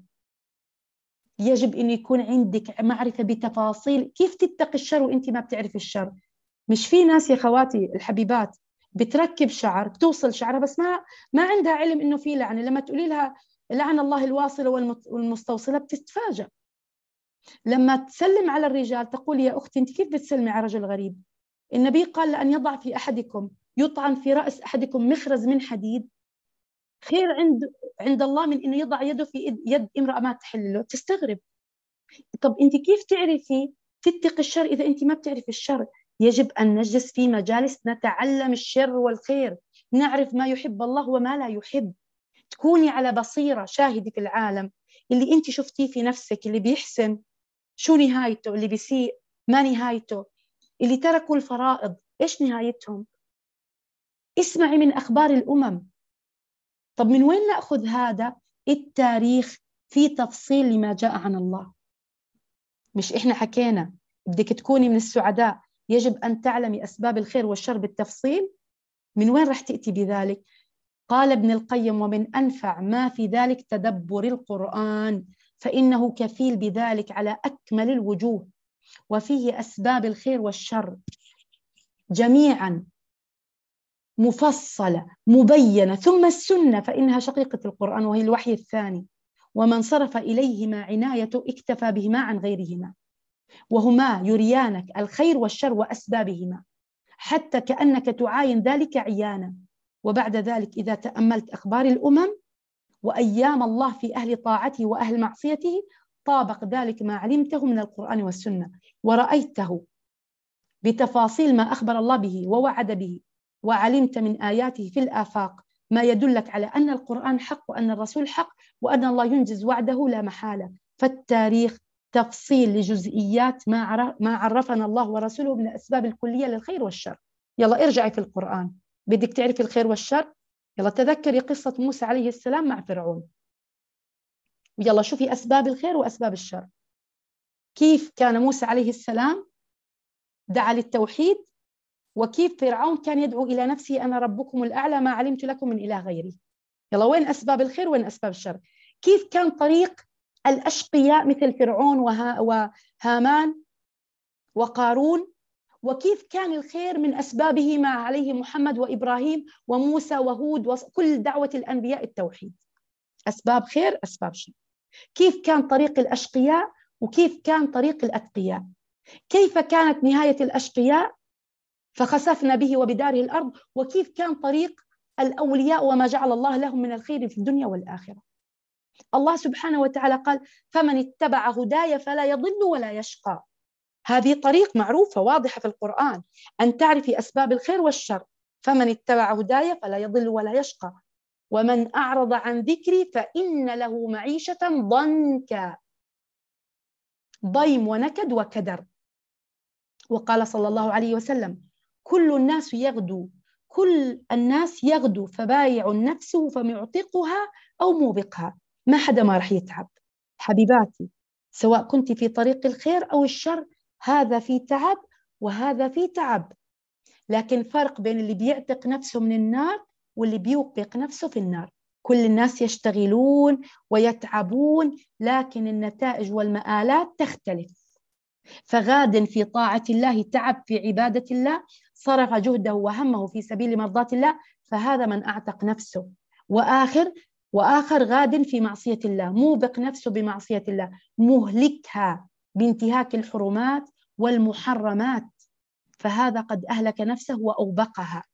يجب أن يكون عندك معرفة بتفاصيل كيف تتقي الشر وإنت ما بتعرفي الشر. مش في ناس يا خواتي الحبيبات بتركب شعر، بتوصل شعرها بس ما عندها علم إنه في لعنة. لما تقولي لها لعن الله الواصلة والمستوصلة بتتفاجأ. لما تسلم على الرجال تقول: يا أختي أنت كيف بتسلمي على رجل غريب؟ النبي قال: لأن يضع في أحدكم يطعن في رأس أحدكم مخرز من حديد خير عند الله من إنه يضع يده في يد امرأة ما تحل له. تستغرب. طب أنت كيف تعرفي تتقي الشر إذا أنت ما بتعرفي الشر؟ يجب أن نجلس في مجالس نتعلم الشر والخير، نعرف ما يحب الله وما لا يحب. تكوني على بصيرة، شاهدي في العالم اللي أنت شفتيه في نفسك، اللي بيحسن شو نهايته، اللي بيسيء ما نهايته، اللي تركوا الفرائض إيش نهايتهم. اسمعي من أخبار الأمم. طب من وين نأخذ هذا؟ التاريخ في تفصيل لما جاء عن الله. مش إحنا حكينا بدك تكوني من السعداء يجب أن تعلمي أسباب الخير والشر بالتفصيل؟ من وين رح تأتي بذلك؟ قال ابن القيم: ومن أنفع ما في ذلك تدبر القرآن، فإنه كفيل بذلك على أكمل الوجوه، وفيه أسباب الخير والشر جميعا مفصلة مبينة. ثم السنة فإنها شقيقة القرآن وهي الوحي الثاني، ومن صرف إليهما عنايته اكتفى بهما عن غيرهما، وهما يريانك الخير والشر وأسبابهما حتى كأنك تعاين ذلك عيانا. وبعد ذلك إذا تأملت أخبار الأمم وأيام الله في أهل طاعته وأهل معصيته طابق ذلك ما علمته من القرآن والسنة، ورأيته بتفاصيل ما أخبر الله به ووعد به، وعلمت من آياته في الآفاق ما يدلك على أن القرآن حق وأن الرسول حق وأن الله ينجز وعده لا محالة. فالتاريخ تفصيل لجزئيات ما عرفنا الله ورسوله من الأسباب الكلية للخير والشر. يلا ارجعي في القرآن، بدك تعرفي الخير والشر؟ يلا تذكري قصة موسى عليه السلام مع فرعون، ويلا شوفي أسباب الخير وأسباب الشر. كيف كان موسى عليه السلام دعا للتوحيد، وكيف فرعون كان يدعو إلى نفسه: أنا ربكم الأعلى ما علمت لكم من إله غيري. يلا وين أسباب الخير وين أسباب الشر؟ كيف كان طريق الأشقياء مثل فرعون وهامان وقارون، وكيف كان الخير من أسبابه ما عليه محمد وإبراهيم وموسى وهود وكل دعوة الأنبياء التوحيد. أسباب خير أسباب شر. كيف كان طريق الأشقياء وكيف كان طريق الأتقياء. كيف كانت نهاية الأشقياء فخسفنا به وبداره الأرض، وكيف كان طريق الأولياء وما جعل الله لهم من الخير في الدنيا والآخرة. الله سبحانه وتعالى قال: فمن اتبع هداي فلا يضل ولا يشقى. هذه طريق معروفة واضحة في القرآن، أن تعرفي أسباب الخير والشر. فمن اتبع هداي فلا يضل ولا يشقى، ومن أعرض عن ذكري فإن له معيشة ضنكا. ضيم ونكد وكدر. وقال صلى الله عليه وسلم: كل الناس يغدو فبايع نفسه فمعتقها أو موبقها، ما حدا ما رح يتعب. حبيباتي، سواء كنت في طريق الخير أو الشر، هذا في تعب وهذا في تعب، لكن فرق بين اللي بيعتق نفسه من النار واللي بيوبق نفسه في النار. كل الناس يشتغلون ويتعبون، لكن النتائج والمآلات تختلف. فغاد في طاعة الله تعب في عبادة الله، صرف جهده وهمه في سبيل مرضاة الله، فهذا من أعتق نفسه. وآخر غاد في معصية الله، موبق نفسه بمعصية الله، مهلكها بانتهاك الحرمات والمحرمات، فهذا قد أهلك نفسه وأوبقها.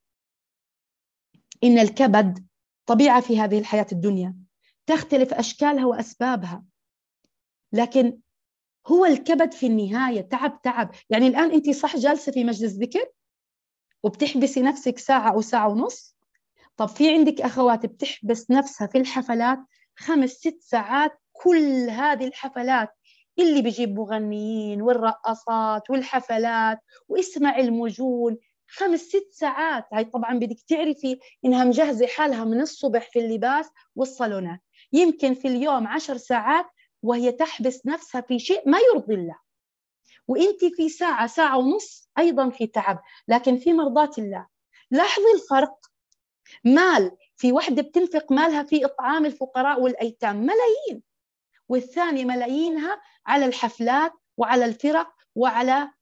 إن الكبد طبيعة في هذه الحياة الدنيا، تختلف أشكالها وأسبابها، لكن هو الكبد في النهاية تعب. يعني الآن أنت صح جالسة في مجلس ذكر وبتحبسي نفسك ساعة أو ساعة ونص. طب في عندك أخوات بتحبس نفسها في الحفلات 5-6 ساعات، كل هذه الحفلات اللي بيجيب مغنيين والرقصات والحفلات واسمع المجون 5-6 ساعات. هاي طبعا بدك تعرفي إنها مجهزة حالها من الصبح في اللباس والصالونات، يمكن في اليوم 10 ساعات وهي تحبس نفسها في شيء ما يرضي الله، وانت في ساعة ساعة ونص أيضا في تعب، لكن في مرضاة الله. لاحظي الفرق. مال، في وحدة بتنفق مالها في إطعام الفقراء والأيتام ملايين، والثانية ملايينها على الحفلات وعلى الفرق وعلى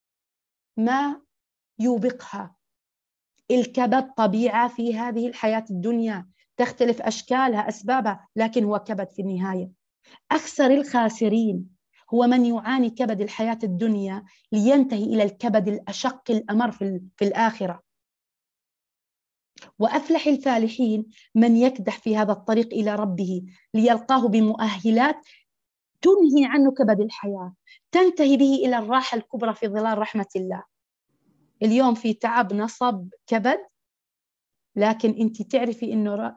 ما يوبقها. الكبد طبيعة في هذه الحياة الدنيا، تختلف أشكالها أسبابها، لكن هو كبد في النهاية. أخسر الخاسرين هو من يعاني كبد الحياة الدنيا لينتهي إلى الكبد الأشق الأمر في الآخرة. وأفلح الفالحين من يكدح في هذا الطريق إلى ربه ليلقاه بمؤهلات تنهي عنه كبد الحياة، تنتهي به إلى الراحة الكبرى في ظلال رحمة الله. اليوم في تعب، نصب، كبد، لكن أنت تعرفي أنه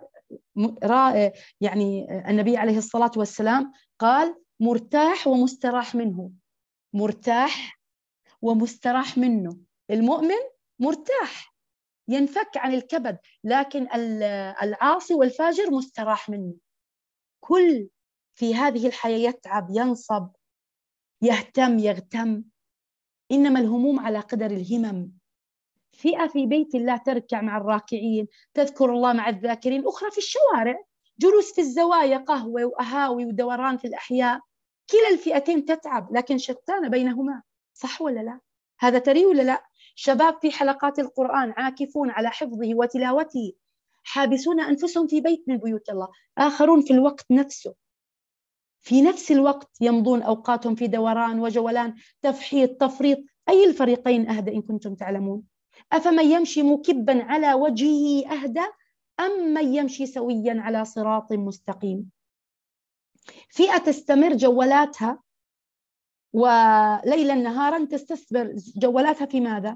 يعني النبي عليه الصلاة والسلام قال: مرتاح ومستراح منه. مرتاح ومستراح منه. المؤمن مرتاح ينفك عن الكبد، لكن العاصي والفاجر مستراح منه. كل في هذه الحياة يتعب، ينصب، يهتم، يغتم، إنما الهموم على قدر الهمم. فئة في بيت الله تركع مع الراكعين، تذكر الله مع الذاكرين، أخرى في الشوارع، جلوس في الزوايا، قهوة وأهاوي ودوران في الأحياء. كلا الفئتين تتعب، لكن شتان بينهما. صح ولا لا؟ هذا تري ولا لا؟ شباب في حلقات القرآن عاكفون على حفظه وتلاوته، حابسون أنفسهم في بيت من بيوت الله. آخرون في الوقت نفسه، في نفس الوقت يمضون أوقاتهم في دوران وجولان، تفحيط، تفريط. أي الفريقين أهدى إن كنتم تعلمون؟ أفمن يمشي مكبا على وجهه أهدى أم من يمشي سويا على صراط مستقيم؟ فئة تستمر جولاتها وليلا نهارا تستثمر جولاتها في ماذا؟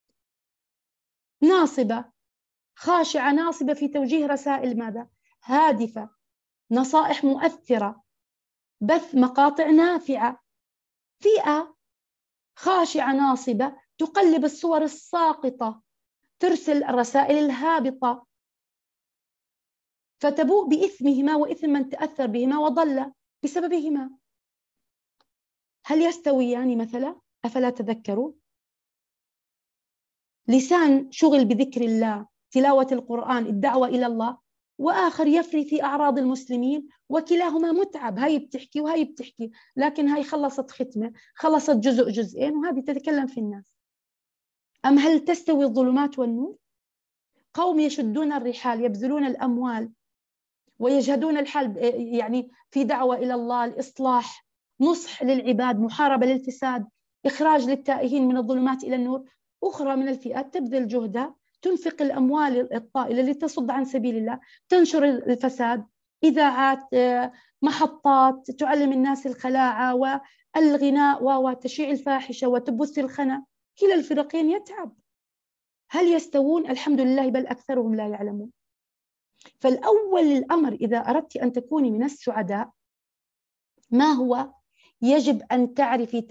ناصبة، خاشعة، ناصبة في توجيه رسائل ماذا؟ هادفة، نصائح مؤثرة، بث مقاطع نافعة. فئة خاشعة ناصبة تقلب الصور الساقطة، ترسل الرسائل الهابطة، فتبوء بإثمهما وإثم من تأثر بهما وضل بسببهما. هل يستويان مثلا؟ أفلا تذكروا؟ لسان شغل بذكر الله، تلاوة القرآن، الدعوة إلى الله، وآخر يفري في أعراض المسلمين، وكلاهما متعب. هاي بتحكي وهاي بتحكي، لكن هاي خلصت ختمة، خلصت جزء جزئين، وهذه تتكلم في الناس. أم هل تستوي الظلمات والنور؟ قوم يشدون الرحال، يبذلون الأموال ويجهدون الحال يعني في دعوة إلى الله، الإصلاح، نصح للعباد، محاربة للفساد، إخراج للتائهين من الظلمات إلى النور. أخرى من الفئات تبذل جهدها، تنفق الأموال الطائلة لتصد عن سبيل الله، تنشر الفساد، إذاعات، محطات تعلم الناس الخلاعة والغناء وتشيع الفاحشة وتبث الخنا. كلا الفريقين يتعب. هل يستوون؟ الحمد لله، بل أكثرهم لا يعلمون. فالأول الأمر إذا أردت أن تكوني من السعداء ما هو؟ يجب أن تعرفي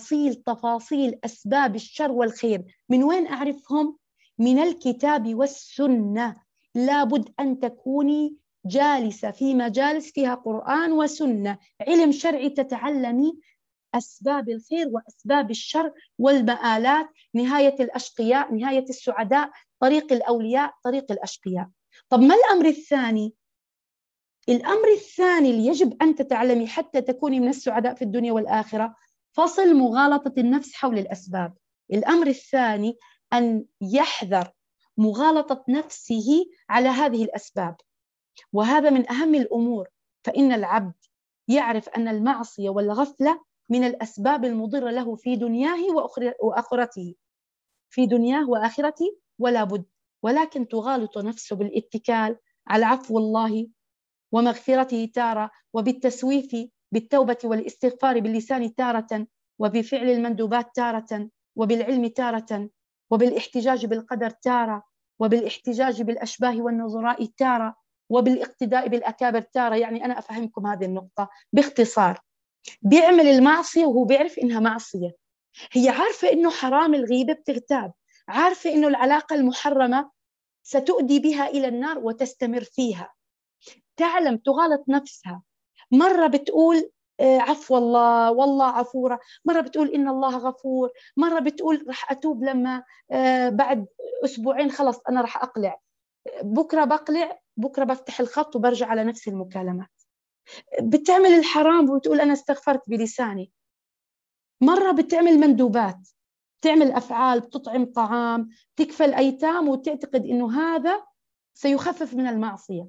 تفاصيل أسباب الشر والخير. من وين أعرفهم؟ من الكتاب والسنة. لابد أن تكوني جالسة في مجالس فيها قرآن وسنة، علم شرعي، تتعلمي أسباب الخير وأسباب الشر والمآلات، نهاية الأشقياء، نهاية السعداء، طريق الأولياء، طريق الأشقياء. طب ما الأمر الثاني؟ الأمر الثاني اللي يجب أن تتعلمي حتى تكوني من السعداء في الدنيا والآخرة، فصل مغالطة النفس حول الأسباب. الأمر الثاني أن يحذر مغالطة نفسه على هذه الأسباب، وهذا من أهم الأمور. فإن العبد يعرف أن المعصية والغفلة من الأسباب المضرة له في دنياه وآخرته، في دنياه وآخرته، ولا بد. ولكن تغالط نفسه بالاتكال على عفو الله ومغفرته تارة، وبالتسويف بالتوبة والاستغفار باللسان تارة، وبفعل المندوبات تارة، وبالعلم تارة، وبالاحتجاج بالقدر تارة، وبالاحتجاج بالأشباه والنظراء تارة، وبالاقتداء بالأكابر تارة. يعني أنا أفهمكم هذه النقطة باختصار. بيعمل المعصية وهو بيعرف إنها معصية، هي عارفة إنه حرام، الغيبة بتغتاب، عارفة إنه العلاقة المحرمة ستؤدي بها إلى النار وتستمر فيها، تعلم، تغالط نفسها. مرة بتقول عفو الله، والله عفورة، مرة بتقول إن الله غفور، مرة بتقول رح أتوب لما بعد أسبوعين خلص أنا رح أقلع، بكرة بقلع، بكرة بفتح الخط وبرجع على نفس المكالمات. بتعمل الحرام وبتقول أنا استغفرت بلساني. مرة بتعمل مندوبات، تعمل أفعال، بتطعم طعام، تكفل الأيتام، وتعتقد إنه هذا سيخفف من المعصية.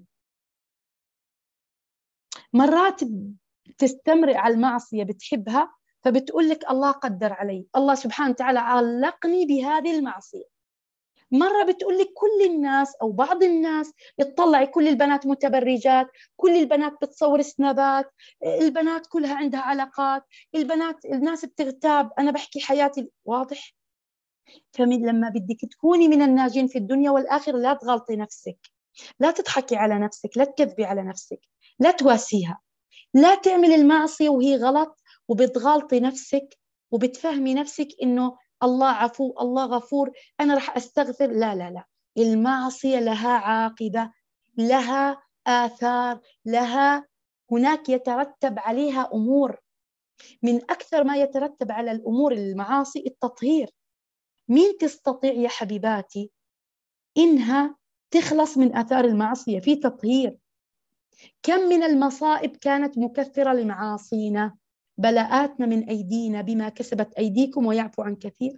مرات تستمرئ على المعصية، بتحبها، فبتقول لك الله قدر علي، الله سبحانه وتعالى علقني بهذه المعصية. مرة بتقول لك كل الناس أو بعض الناس، اطلعي كل البنات متبرجات، كل البنات بتصور سنابات، البنات كلها عندها علاقات، الناس بتغتاب، أنا بحكي حياتي واضح. فمن لما بدك تكوني من الناجين في الدنيا والآخرة لا تغلطي نفسك، لا تضحكي على نفسك، لا تكذبي على نفسك، لا تواسيها، لا تعمل المعصية وهي غلط وبتغلطي نفسك وبتفهمي نفسك إنه الله عفو، الله غفور، أنا رح أستغفر. لا لا لا، المعصية لها عاقبة، لها آثار، هناك يترتب عليها أمور. من أكثر ما يترتب على الأمور المعاصي التطهير. مين تستطيع يا حبيباتي إنها تخلص من آثار المعصية؟ في تطهير. كم من المصائب كانت مكثرة لمعاصينا، بلاءاتنا من أيدينا بما كسبت أيديكم ويعفو عن كثير.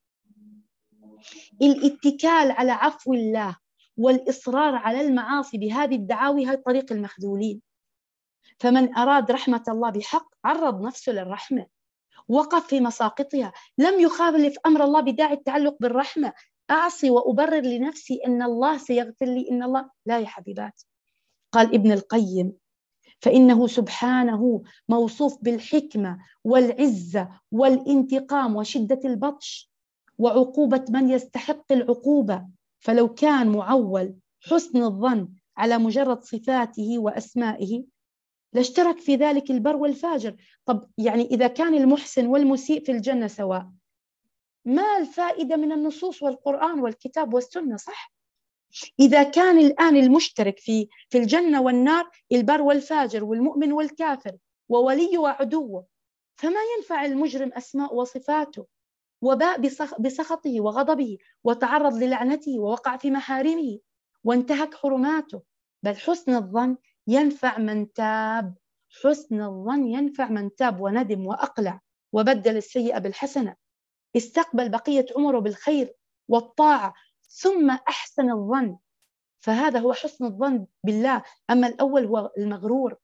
الاتكال على عفو الله والإصرار على المعاصي بهذه الدعاوي هي طريق المخذولين. فمن أراد رحمة الله بحق عرض نفسه للرحمة، وقف في مساقطها، لم يخالف أمر الله بداعي التعلق بالرحمة، أعصي وأبرر لنفسي أن الله سيغفر لي، إن الله لا يا حبيبات. قال ابن القيم فإنه سبحانه موصوف بالحكمة والعزة والانتقام وشدة البطش وعقوبة من يستحق العقوبة. فلو كان معول حسن الظن على مجرد صفاته وأسمائه لاشترك في ذلك البر والفاجر. طب يعني إذا كان المحسن والمسيء في الجنة سواء، ما الفائدة من النصوص والقرآن والكتاب والسنة؟ صح؟ إذا كان الآن المشترك في الجنة والنار البر والفاجر والمؤمن والكافر وولي وعدوه، فما ينفع المجرم أسماء وصفاته، وباء بسخطه وغضبه وتعرض للعنته ووقع في محارمه وانتهك حرماته. بل حسن الظن ينفع من تاب، حسن الظن ينفع من تاب وندم وأقلع وبدل السيئة بالحسنة، استقبل بقية عمره بالخير والطاعة، ثم أحسن الظن فهذا هو حسن الظن بالله. أما الأول هو المغرور،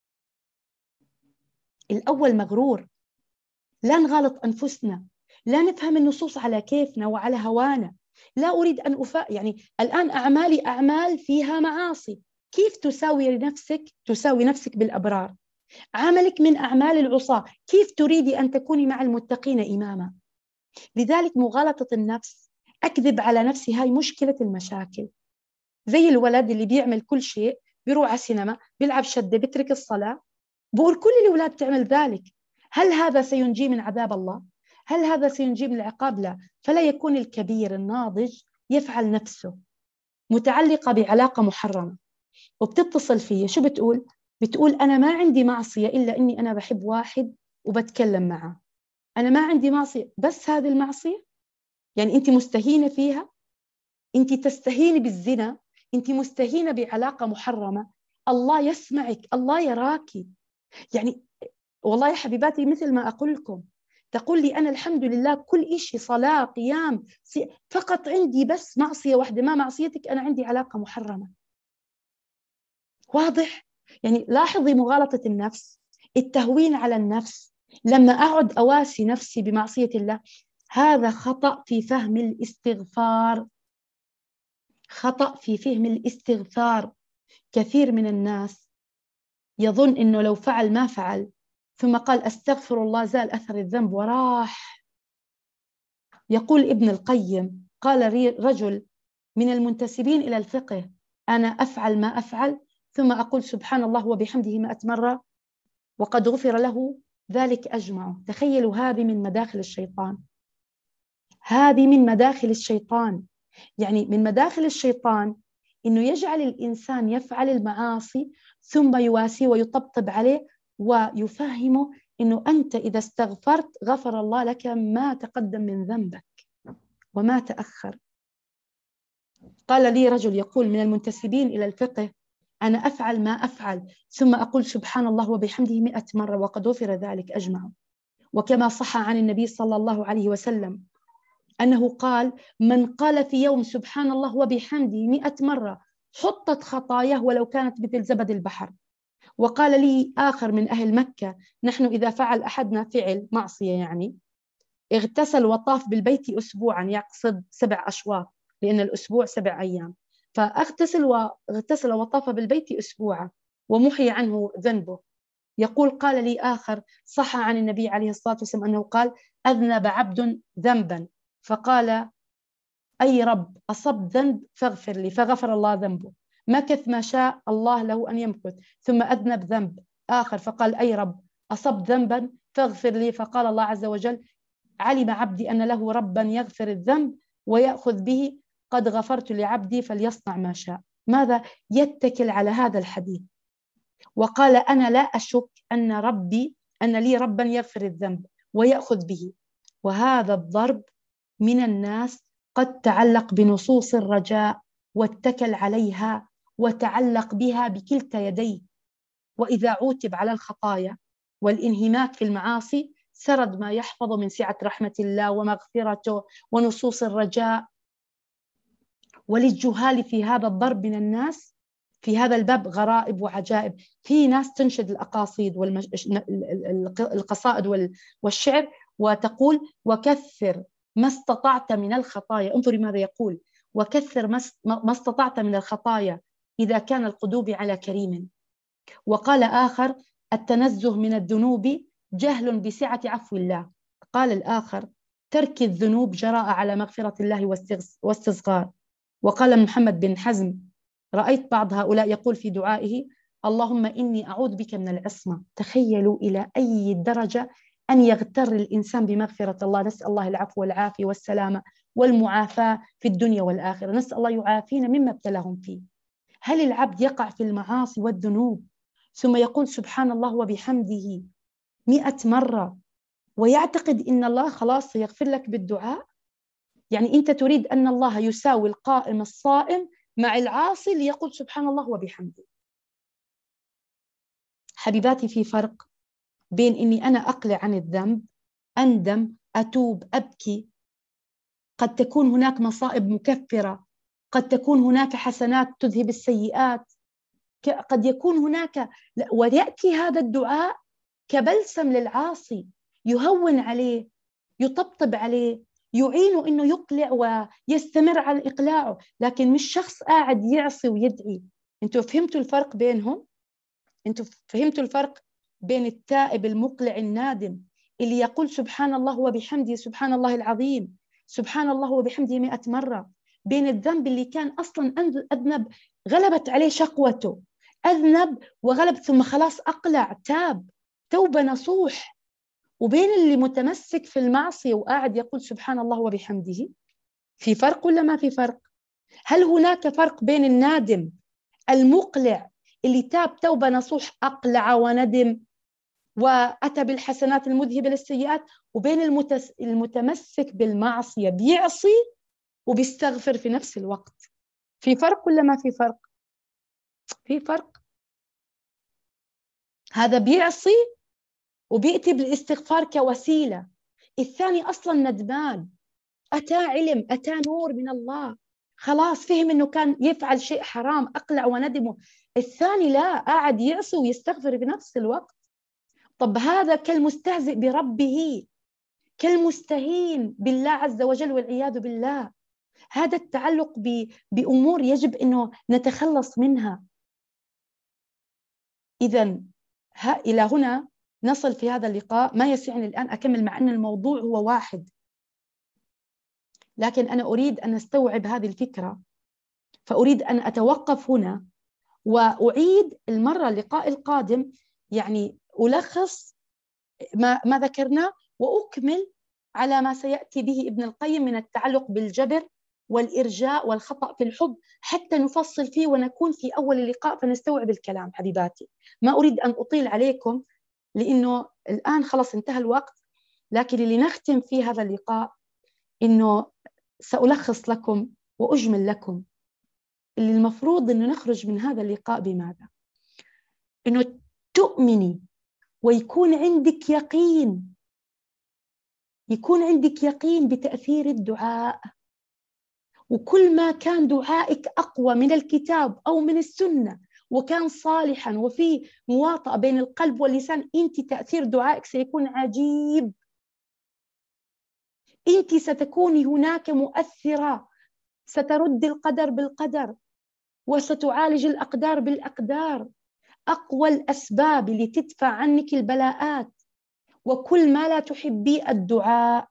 الأول مغرور. لا نغالط أنفسنا، لا نفهم النصوص على كيفنا وعلى هوانا. لا أريد أن يعني الآن أعمالي أعمال فيها معاصي، كيف تساوي نفسك بالأبرار؟ عملك من أعمال العصاة، كيف تريدي أن تكوني مع المتقين إماما؟ لذلك مغالطة النفس، أكذب على نفسي، هاي مشكلة المشاكل. زي الولد اللي بيعمل كل شيء، بيروح على السينما، بيلعب شدة، بيترك الصلاة. بقول كل الأولاد تعمل ذلك. هل هذا سينجي من عذاب الله؟ هل هذا سينجي من العقاب؟ لا. فلا يكون الكبير الناضج يفعل نفسه متعلقة بعلاقة محرمة وبتتصل فيه، شو بتقول؟ بتقول أنا ما عندي معصية إلا إني أنا بحب واحد وبتكلم معه. أنا ما عندي معصية، بس هذه المعصية يعني أنت مستهينة فيها؟ أنت تستهيني بالزنا، أنت مستهينة بعلاقة محرمة. الله يسمعك، الله يراكي. يعني والله يا حبيباتي مثل ما أقول لكم، تقول لي أنا الحمد لله كل إشي صلاة قيام، فقط عندي بس معصية واحدة، ما معصيتك؟ أنا عندي علاقة محرمة. واضح؟ يعني لاحظي مغالطة النفس، التهوين على النفس. لما أقعد أواسي نفسي بمعصية الله، هذا خطأ في فهم الاستغفار، خطأ في فهم الاستغفار. كثير من الناس يظن إنه لو فعل ما فعل ثم قال أستغفر الله زال أثر الذنب وراح. يقول ابن القيم، قال رجل من المنتسبين إلى الفقه: أنا أفعل ما أفعل ثم أقول سبحان الله وبحمده 100 مرة وقد غفر له ذلك أجمعه. تخيلوا، هذه من مداخل الشيطان، هذه من مداخل الشيطان. يعني من مداخل الشيطان إنه يجعل الإنسان يفعل المعاصي ثم يواسيه ويطبطب عليه ويفهمه إنه أنت إذا استغفرت غفر الله لك ما تقدم من ذنبك وما تأخر. قال لي رجل يقول من المنتسبين إلى الفقه: أنا أفعل ما أفعل ثم أقول سبحان الله وبحمده 100 مرة وقد غفر ذلك أجمع. وكما صح عن النبي صلى الله عليه وسلم أنه قال: من قال في يوم سبحان الله وبحمده 100 مرة حطت خطاياه ولو كانت مثل زبد البحر. وقال لي آخر من أهل مكة: نحن إذا فعل أحدنا فعل معصية يعني اغتسل وطاف بالبيت أسبوعا، يقصد 7 أشواط لأن الأسبوع 7 أيام، فاغتسل وطاف بالبيت أسبوعا ومحي عنه ذنبه. يقول قال لي آخر: صح عن النبي عليه الصلاة والسلام أنه قال: أذنب عبد ذنبا فقال: أي رب أصبت ذنب فاغفر لي، فغفر الله ذنبه. مكث ما شاء الله له أن يمكث ثم أذنب ذنب آخر فقال: أي رب أصبت ذنبا فاغفر لي، فقال الله عز وجل: علم عبدي أن له ربا يغفر الذنب ويأخذ به، قد غفرت لعبدي فليصنع ما شاء. ماذا؟ يتكل على هذا الحديث وقال: أنا لا أشك أن لي ربا يغفر الذنب ويأخذ به. وهذا الضرب من الناس قد تعلق بنصوص الرجاء واتكل عليها وتعلق بها بكلتا يديه، وإذا عوتب على الخطايا والانهماك في المعاصي سرد ما يحفظ من سعة رحمة الله ومغفرته ونصوص الرجاء. وللجهال في هذا الضرب من الناس في هذا الباب غرائب وعجائب. في ناس تنشد الأقاصيد القصائد والشعر وتقول: وكثر ما استطعت من الخطايا. انظري ماذا يقول: وكثر ما استطعت من الخطايا إذا كان القدوب على كريم. وقال آخر: التنزه من الذنوب جهل بسعة عفو الله. قال الآخر: ترك الذنوب جراء على مغفرة الله واستصغار. وقال محمد بن حزم: رأيت بعض هؤلاء يقول في دعائه: اللهم إني أعوذ بك من العصمة. تخيلوا إلى أي درجة أن يغتر الإنسان بمغفرة الله. نسأل الله العفو والعافية والسلامة والمعافاة في الدنيا والآخرة. نسأل الله يعافينا مما ابتلاهم فيه. هل العبد يقع في المعاصي والذنوب ثم يقول سبحان الله وبحمده 100 مرة ويعتقد إن الله خلاص سيغفر لك بالدعاء؟ يعني أنت تريد أن الله يساوي القائم الصائم مع العاصي ليقول سبحان الله وبحمده. حبيباتي، في فرق بين إني أنا أقلع عن الذنب، أندم، أتوب، أبكي. قد تكون هناك مصائب مكفرة قد تكون هناك حسنات تذهب السيئات، قد يكون هناك، ويأتي هذا الدعاء كبلسم للعاصي، يهون عليه، يطبطب عليه، يعينه إنه يقلع ويستمر على إقلاعه، لكن مش شخص قاعد يعصي ويدعي. أنتوا فهمتوا الفرق بينهم؟ أنتوا فهمتوا الفرق بين التائب المقلع النادم اللي يقول سبحان الله وبحمده سبحان الله العظيم، سبحان الله وبحمده 100 مرة، بين الذنب اللي كان أصلا أذنب، غلبت عليه شقوته، أذنب وغلب ثم خلاص أقلع تاب توبة نصوح، وبين اللي متمسك في المعصية وقاعد يقول سبحان الله وبحمده؟ في فرق ولا ما في فرق؟ هل هناك فرق بين النادم المقلع اللي تاب توبة نصوح، أقلع وندم وأتى بالحسنات المذهبة للسيئات، وبين المتمسك بالمعصية بيعصي وبيستغفر في نفس الوقت؟ في فرق ولا ما في فرق؟ في فرق. هذا بيعصي وبيأتي بالاستغفار كوسيلة، الثاني أصلا ندمان، أتى علم، أتى نور من الله، خلاص فهم أنه كان يفعل شيء حرام، أقلع وندمه. الثاني لا، قاعد يعصي ويستغفر في نفس الوقت. طب هذا كالمستهزئ بربه، كالمستهين بالله عز وجل والعياذ بالله. هذا التعلق بأمور يجب أنه نتخلص منها. إذن إلى هنا نصل في هذا اللقاء. ما يسعني الآن أكمل مع أن الموضوع هو واحد، لكن أنا أريد أن أستوعب هذه الفكرة، فأريد أن أتوقف هنا وأعيد اللقاء القادم، يعني ألخص ما ذكرنا وأكمل على ما سيأتي به ابن القيم من التعلق بالجبر والإرجاء والخطأ في الحب، حتى نفصل فيه ونكون في أول اللقاء فنستوعب الكلام. حبيباتي، ما أريد أن أطيل عليكم لأنه الآن خلص انتهى الوقت، لكن اللي نختم فيه هذا اللقاء إنه سألخص لكم وأجمل لكم اللي المفروض إنه نخرج من هذا اللقاء بماذا؟ إنه تؤمني ويكون عندك يقين، يكون عندك يقين بتأثير الدعاء، وكل ما كان دعائك أقوى من الكتاب أو من السنة وكان صالحا وفي مواطأة بين القلب واللسان، أنت تأثير دعائك سيكون عجيب. أنت ستكوني هناك مؤثرة، سترد القدر بالقدر وستعالج الأقدار بالأقدار. أقوى الأسباب اللي تدفع عنك البلاءات وكل ما لا تحبي الدعاء،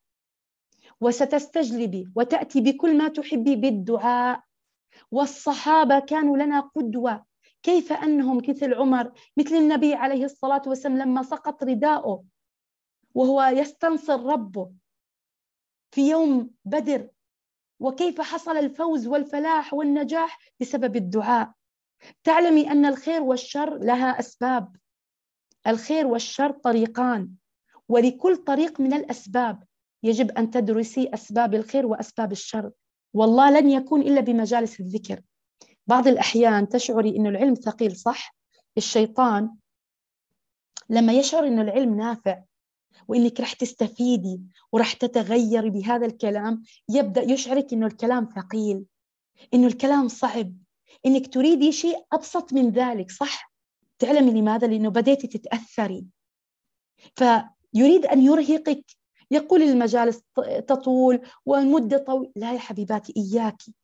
وستستجلبي وتأتي بكل ما تحبي بالدعاء. والصحابة كانوا لنا قدوة، كيف أنهم مثل عمر، مثل النبي عليه الصلاة والسلام لما سقط رداؤه وهو يستنصر ربه في يوم بدر، وكيف حصل الفوز والفلاح والنجاح بسبب الدعاء. تعلمي أن الخير والشر لها أسباب، الخير والشر طريقان، ولكل طريق من الأسباب يجب أن تدرسي أسباب الخير وأسباب الشر، والله لن يكون إلا بمجالس الذكر. بعض الأحيان تشعري أن العلم ثقيل، صح؟ الشيطان لما يشعر أن العلم نافع وإنك رح تستفيدي ورح تتغيري بهذا الكلام، يبدأ يشعرك أنه الكلام ثقيل، أنه الكلام صعب، إنك تريدي شيء أبسط من ذلك، صح؟ تعلمي لماذا؟ لأنه بديتي تتأثري، فيريد أن يرهقك، يقول المجالس تطول والمدة طويلة. لا يا حبيباتي، إياكي،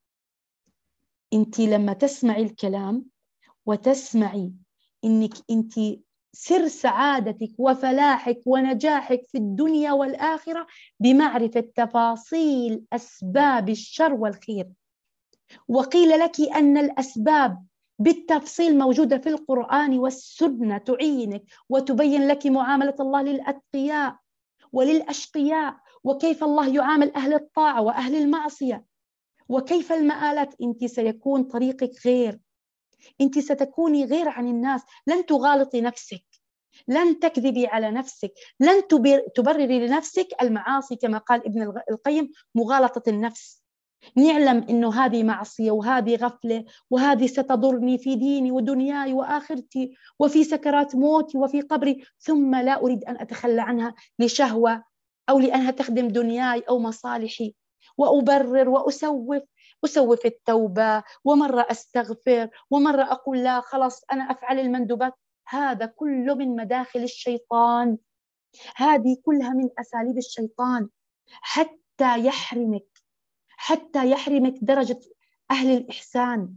أنت لما تسمعي الكلام وتسمعي إنك أنت سر سعادتك وفلاحك ونجاحك في الدنيا والآخرة بمعرفة تفاصيل أسباب الشر والخير، وقيل لك أن الأسباب بالتفصيل موجودة في القرآن والسنة تعينك وتبين لك معاملة الله للأتقياء وللأشقياء، وكيف الله يعامل أهل الطاعة وأهل المعصية، وكيف المآلات. أنت سيكون طريقك غير، أنت ستكوني غير عن الناس، لن تغالطي نفسك، لن تكذبي على نفسك، لن تبرري لنفسك المعاصي كما قال ابن القيم مغالطة النفس. نعلم إنه هذه معصية وهذه غفلة وهذه ستضرني في ديني ودنياي وآخرتي وفي سكرات موتي وفي قبري، ثم لا أريد أن أتخلى عنها لشهوة أو لأنها تخدم دنياي أو مصالحي، وأبرر وأسوف أسوي في التوبة، ومرة أستغفر، ومرة أقول لا خلاص أنا أفعل المندوبات. هذا كله من مداخل الشيطان، هذه كلها من أساليب الشيطان حتى يحرمك، حتى يحرمك درجة أهل الإحسان.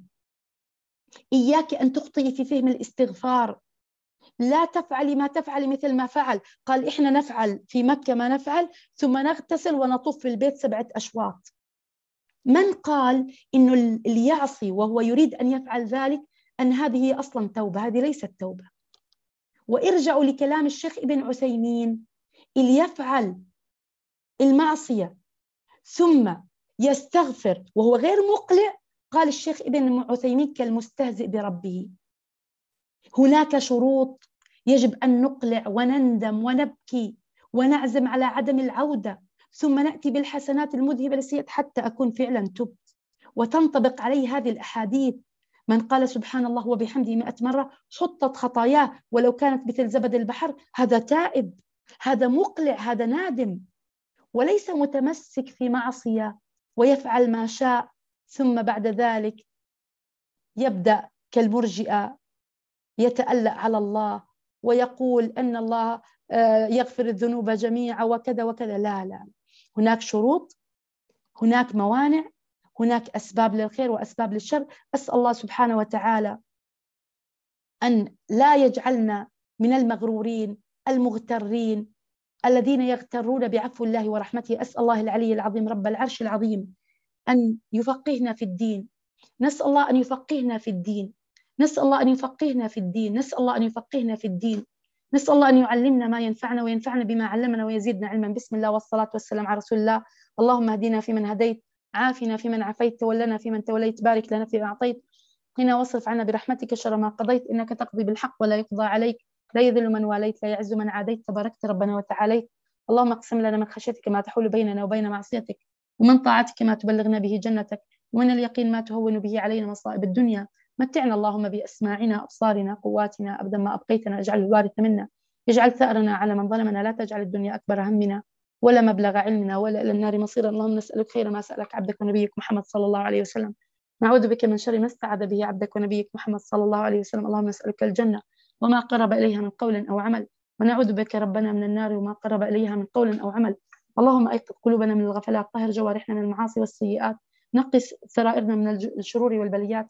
إياك أن تخطئي في فهم الاستغفار، لا تفعلي ما تفعلي مثل ما فعل. قال إحنا نفعل في مكة ما نفعل، ثم نغتسل ونطوف في البيت 7 أشواط. من قال إنه اللي يعصي وهو يريد أن يفعل ذلك أن هذه أصلا توبة؟ هذه ليست توبة. وارجعوا لكلام الشيخ ابن عثيمين، اللي يفعل المعصية ثم يستغفر وهو غير مقلع، قال الشيخ ابن عثيمين كالمستهزئ بربه. هناك شروط يجب أن نقلع ونندم ونبكي ونعزم على عدم العودة، ثم نأتي بالحسنات المذهبة للسيئات حتى أكون فعلا تبت. وتنطبق عليه هذه الأحاديث: من قال سبحان الله وبحمده 100 مرة حطت خطاياه ولو كانت مثل زبد البحر، هذا تائب، هذا مقلع، هذا نادم، وليس متمسك في معصية ويفعل ما شاء ثم بعد ذلك يبدأ كالمرجئة يتألأ على الله ويقول أن الله يغفر الذنوب جميعا وكذا وكذا. لا لا، هناك شروط، هناك موانع، هناك أسباب للخير وأسباب للشر. أسأل الله سبحانه وتعالى أن لا يجعلنا من المغرورين المغترين الذين يغترون بعفو الله ورحمته. أسأل الله العلي العظيم رب العرش العظيم أن يفقهنا في الدين. نسأل الله أن يفقهنا في الدين، نسأل الله أن يفقهنا في الدين، نسأل الله أن يفقهنا في الدين، نسأل الله أن يعلمنا ما ينفعنا وينفعنا بما علمنا ويزيدنا علما. بسم الله والصلاة والسلام على رسول الله. اللهم اهدنا فيمن هديت، عافنا فيمن عافيت، تولنا فيمن توليت، بارك لنا فيما أعطيت، قنا واصرف عنا برحمتك شر ما قضيت، إنك تقضي بالحق ولا يقضى عليك، لا يذل من واليت، لا يعز من عاديت، تباركت ربنا وتعاليت. اللهم اقسم لنا من خشيتك ما تحول بيننا وبين معصيتك، ومن طاعتك ما تبلغنا به جنتك، ومن اليقين ما تهون به علينا مصائب الدنيا. متعنا اللهم بأسماعنا أبصارنا قواتنا أبدا ما أبقيتنا، اجعل الوارث منا، اجعل ثأرنا على من ظلمنا، لا تجعل الدنيا أكبر همنا ولا مبلغ علمنا ولا إلى النار مصيرا. اللهم نسألك خير ما سألك عبدك ونبيك محمد صلى الله عليه وسلم، نعوذ بك من شر ما استعاذ به عبدك ونبيك محمد صلى الله عليه وسلم. اللهم نسألك الجنة وما قرب إليها من قول أو عمل، ونعوذ بك ربنا من النار وما قرب إليها من قول أو عمل. اللهم أيقظ قلوبنا من الغفلات، طهر جوارحنا من المعاصي والسيئات، نقص سرائرنا من الشرور والبليات،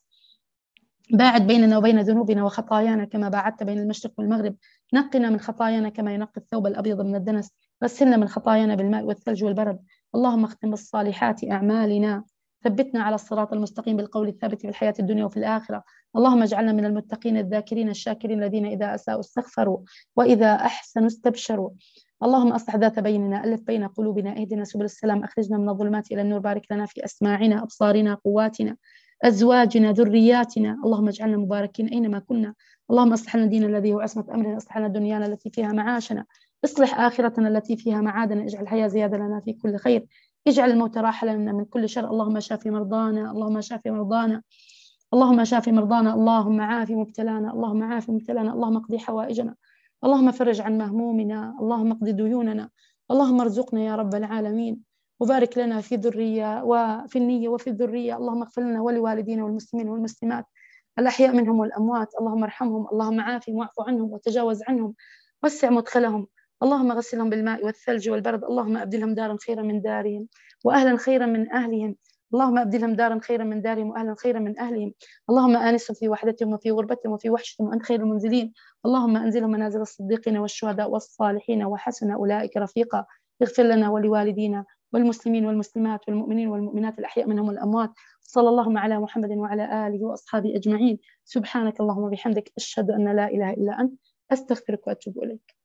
باعد بيننا وبين ذنوبنا وخطايانا كما باعدت بين المشرق والمغرب، نقنا من خطايانا كما ينقي الثوب الأبيض من الدنس، غسلنا من خطايانا بالماء والثلج والبرد. اللهم اختم بالصالحات أعمالنا، ثبتنا على الصراط المستقيم بالقول الثابت في الحياة الدنيا وفي الآخرة. اللهم اجعلنا من المتقين الذاكرين الشاكرين الذين إذا أساءوا استغفروا وإذا أحسنوا استبشروا. اللهم أصلح ذات بيننا، ألف بين قلوبنا، اهدنا سبل السلام، أخرجنا من الظلمات إلى النور، بارك لنا في أسماعنا أبصارنا قواتنا أزواجنا ذرياتنا. اللهم اجعلنا مباركين أينما كنا. اللهم اصلح لنا دين الذي هو عصمة أمرنا، اصلح لنا دنيانا التي فيها معاشنا، اصلح آخرتنا التي فيها معادنا، اجعل الحياة زيادة لنا في كل خير، اجعل الموت راحة لنا من كل شر. اللهم شافي مرضانا، اللهم شافي مرضانا، اللهم شافي مرضانا، اللهم عافي مبتلانا، اللهم عافي مبتلانا، اللهم اقضي حوائجنا، اللهم فرج عن مهمومنا، اللهم اقضي ديوننا، اللهم ارزقنا يا رب العالمين، وبارك لنا في الذرية وفي النية وفي الذرية. اللهم اغفر لنا ولوالدينا والمسلمين والمسلمات الأحياء منهم والأموات، اللهم ارحمهم، اللهم عافهم واعف عنهم وتجاوز عنهم، وسع مدخلهم، اللهم غسلهم بالماء والثلج والبرد، اللهم أبدلهم دارا خيرا من دارهم وأهلا خيرا من أهلهم، اللهم أبدلهم دارا خيرا من دارهم وأهلا خيرا من أهلهم، اللهم آنسهم في وحدتهم وفي غربتهم وفي وحشتهم وأنت خير المنزلين، اللهم أنزلهم منازل الصديقين والشهداء والصالحين وحسن أولئك رفيقا. اغفر لنا ولوالدينا والمسلمين والمسلمات والمؤمنين والمؤمنات الأحياء منهم والأموات. صلى الله على محمد وعلى آله وأصحابه أجمعين. سبحانك اللهم وبحمدك، أشهد أن لا إله إلا أنت، أستغفرك وأتوب إليك.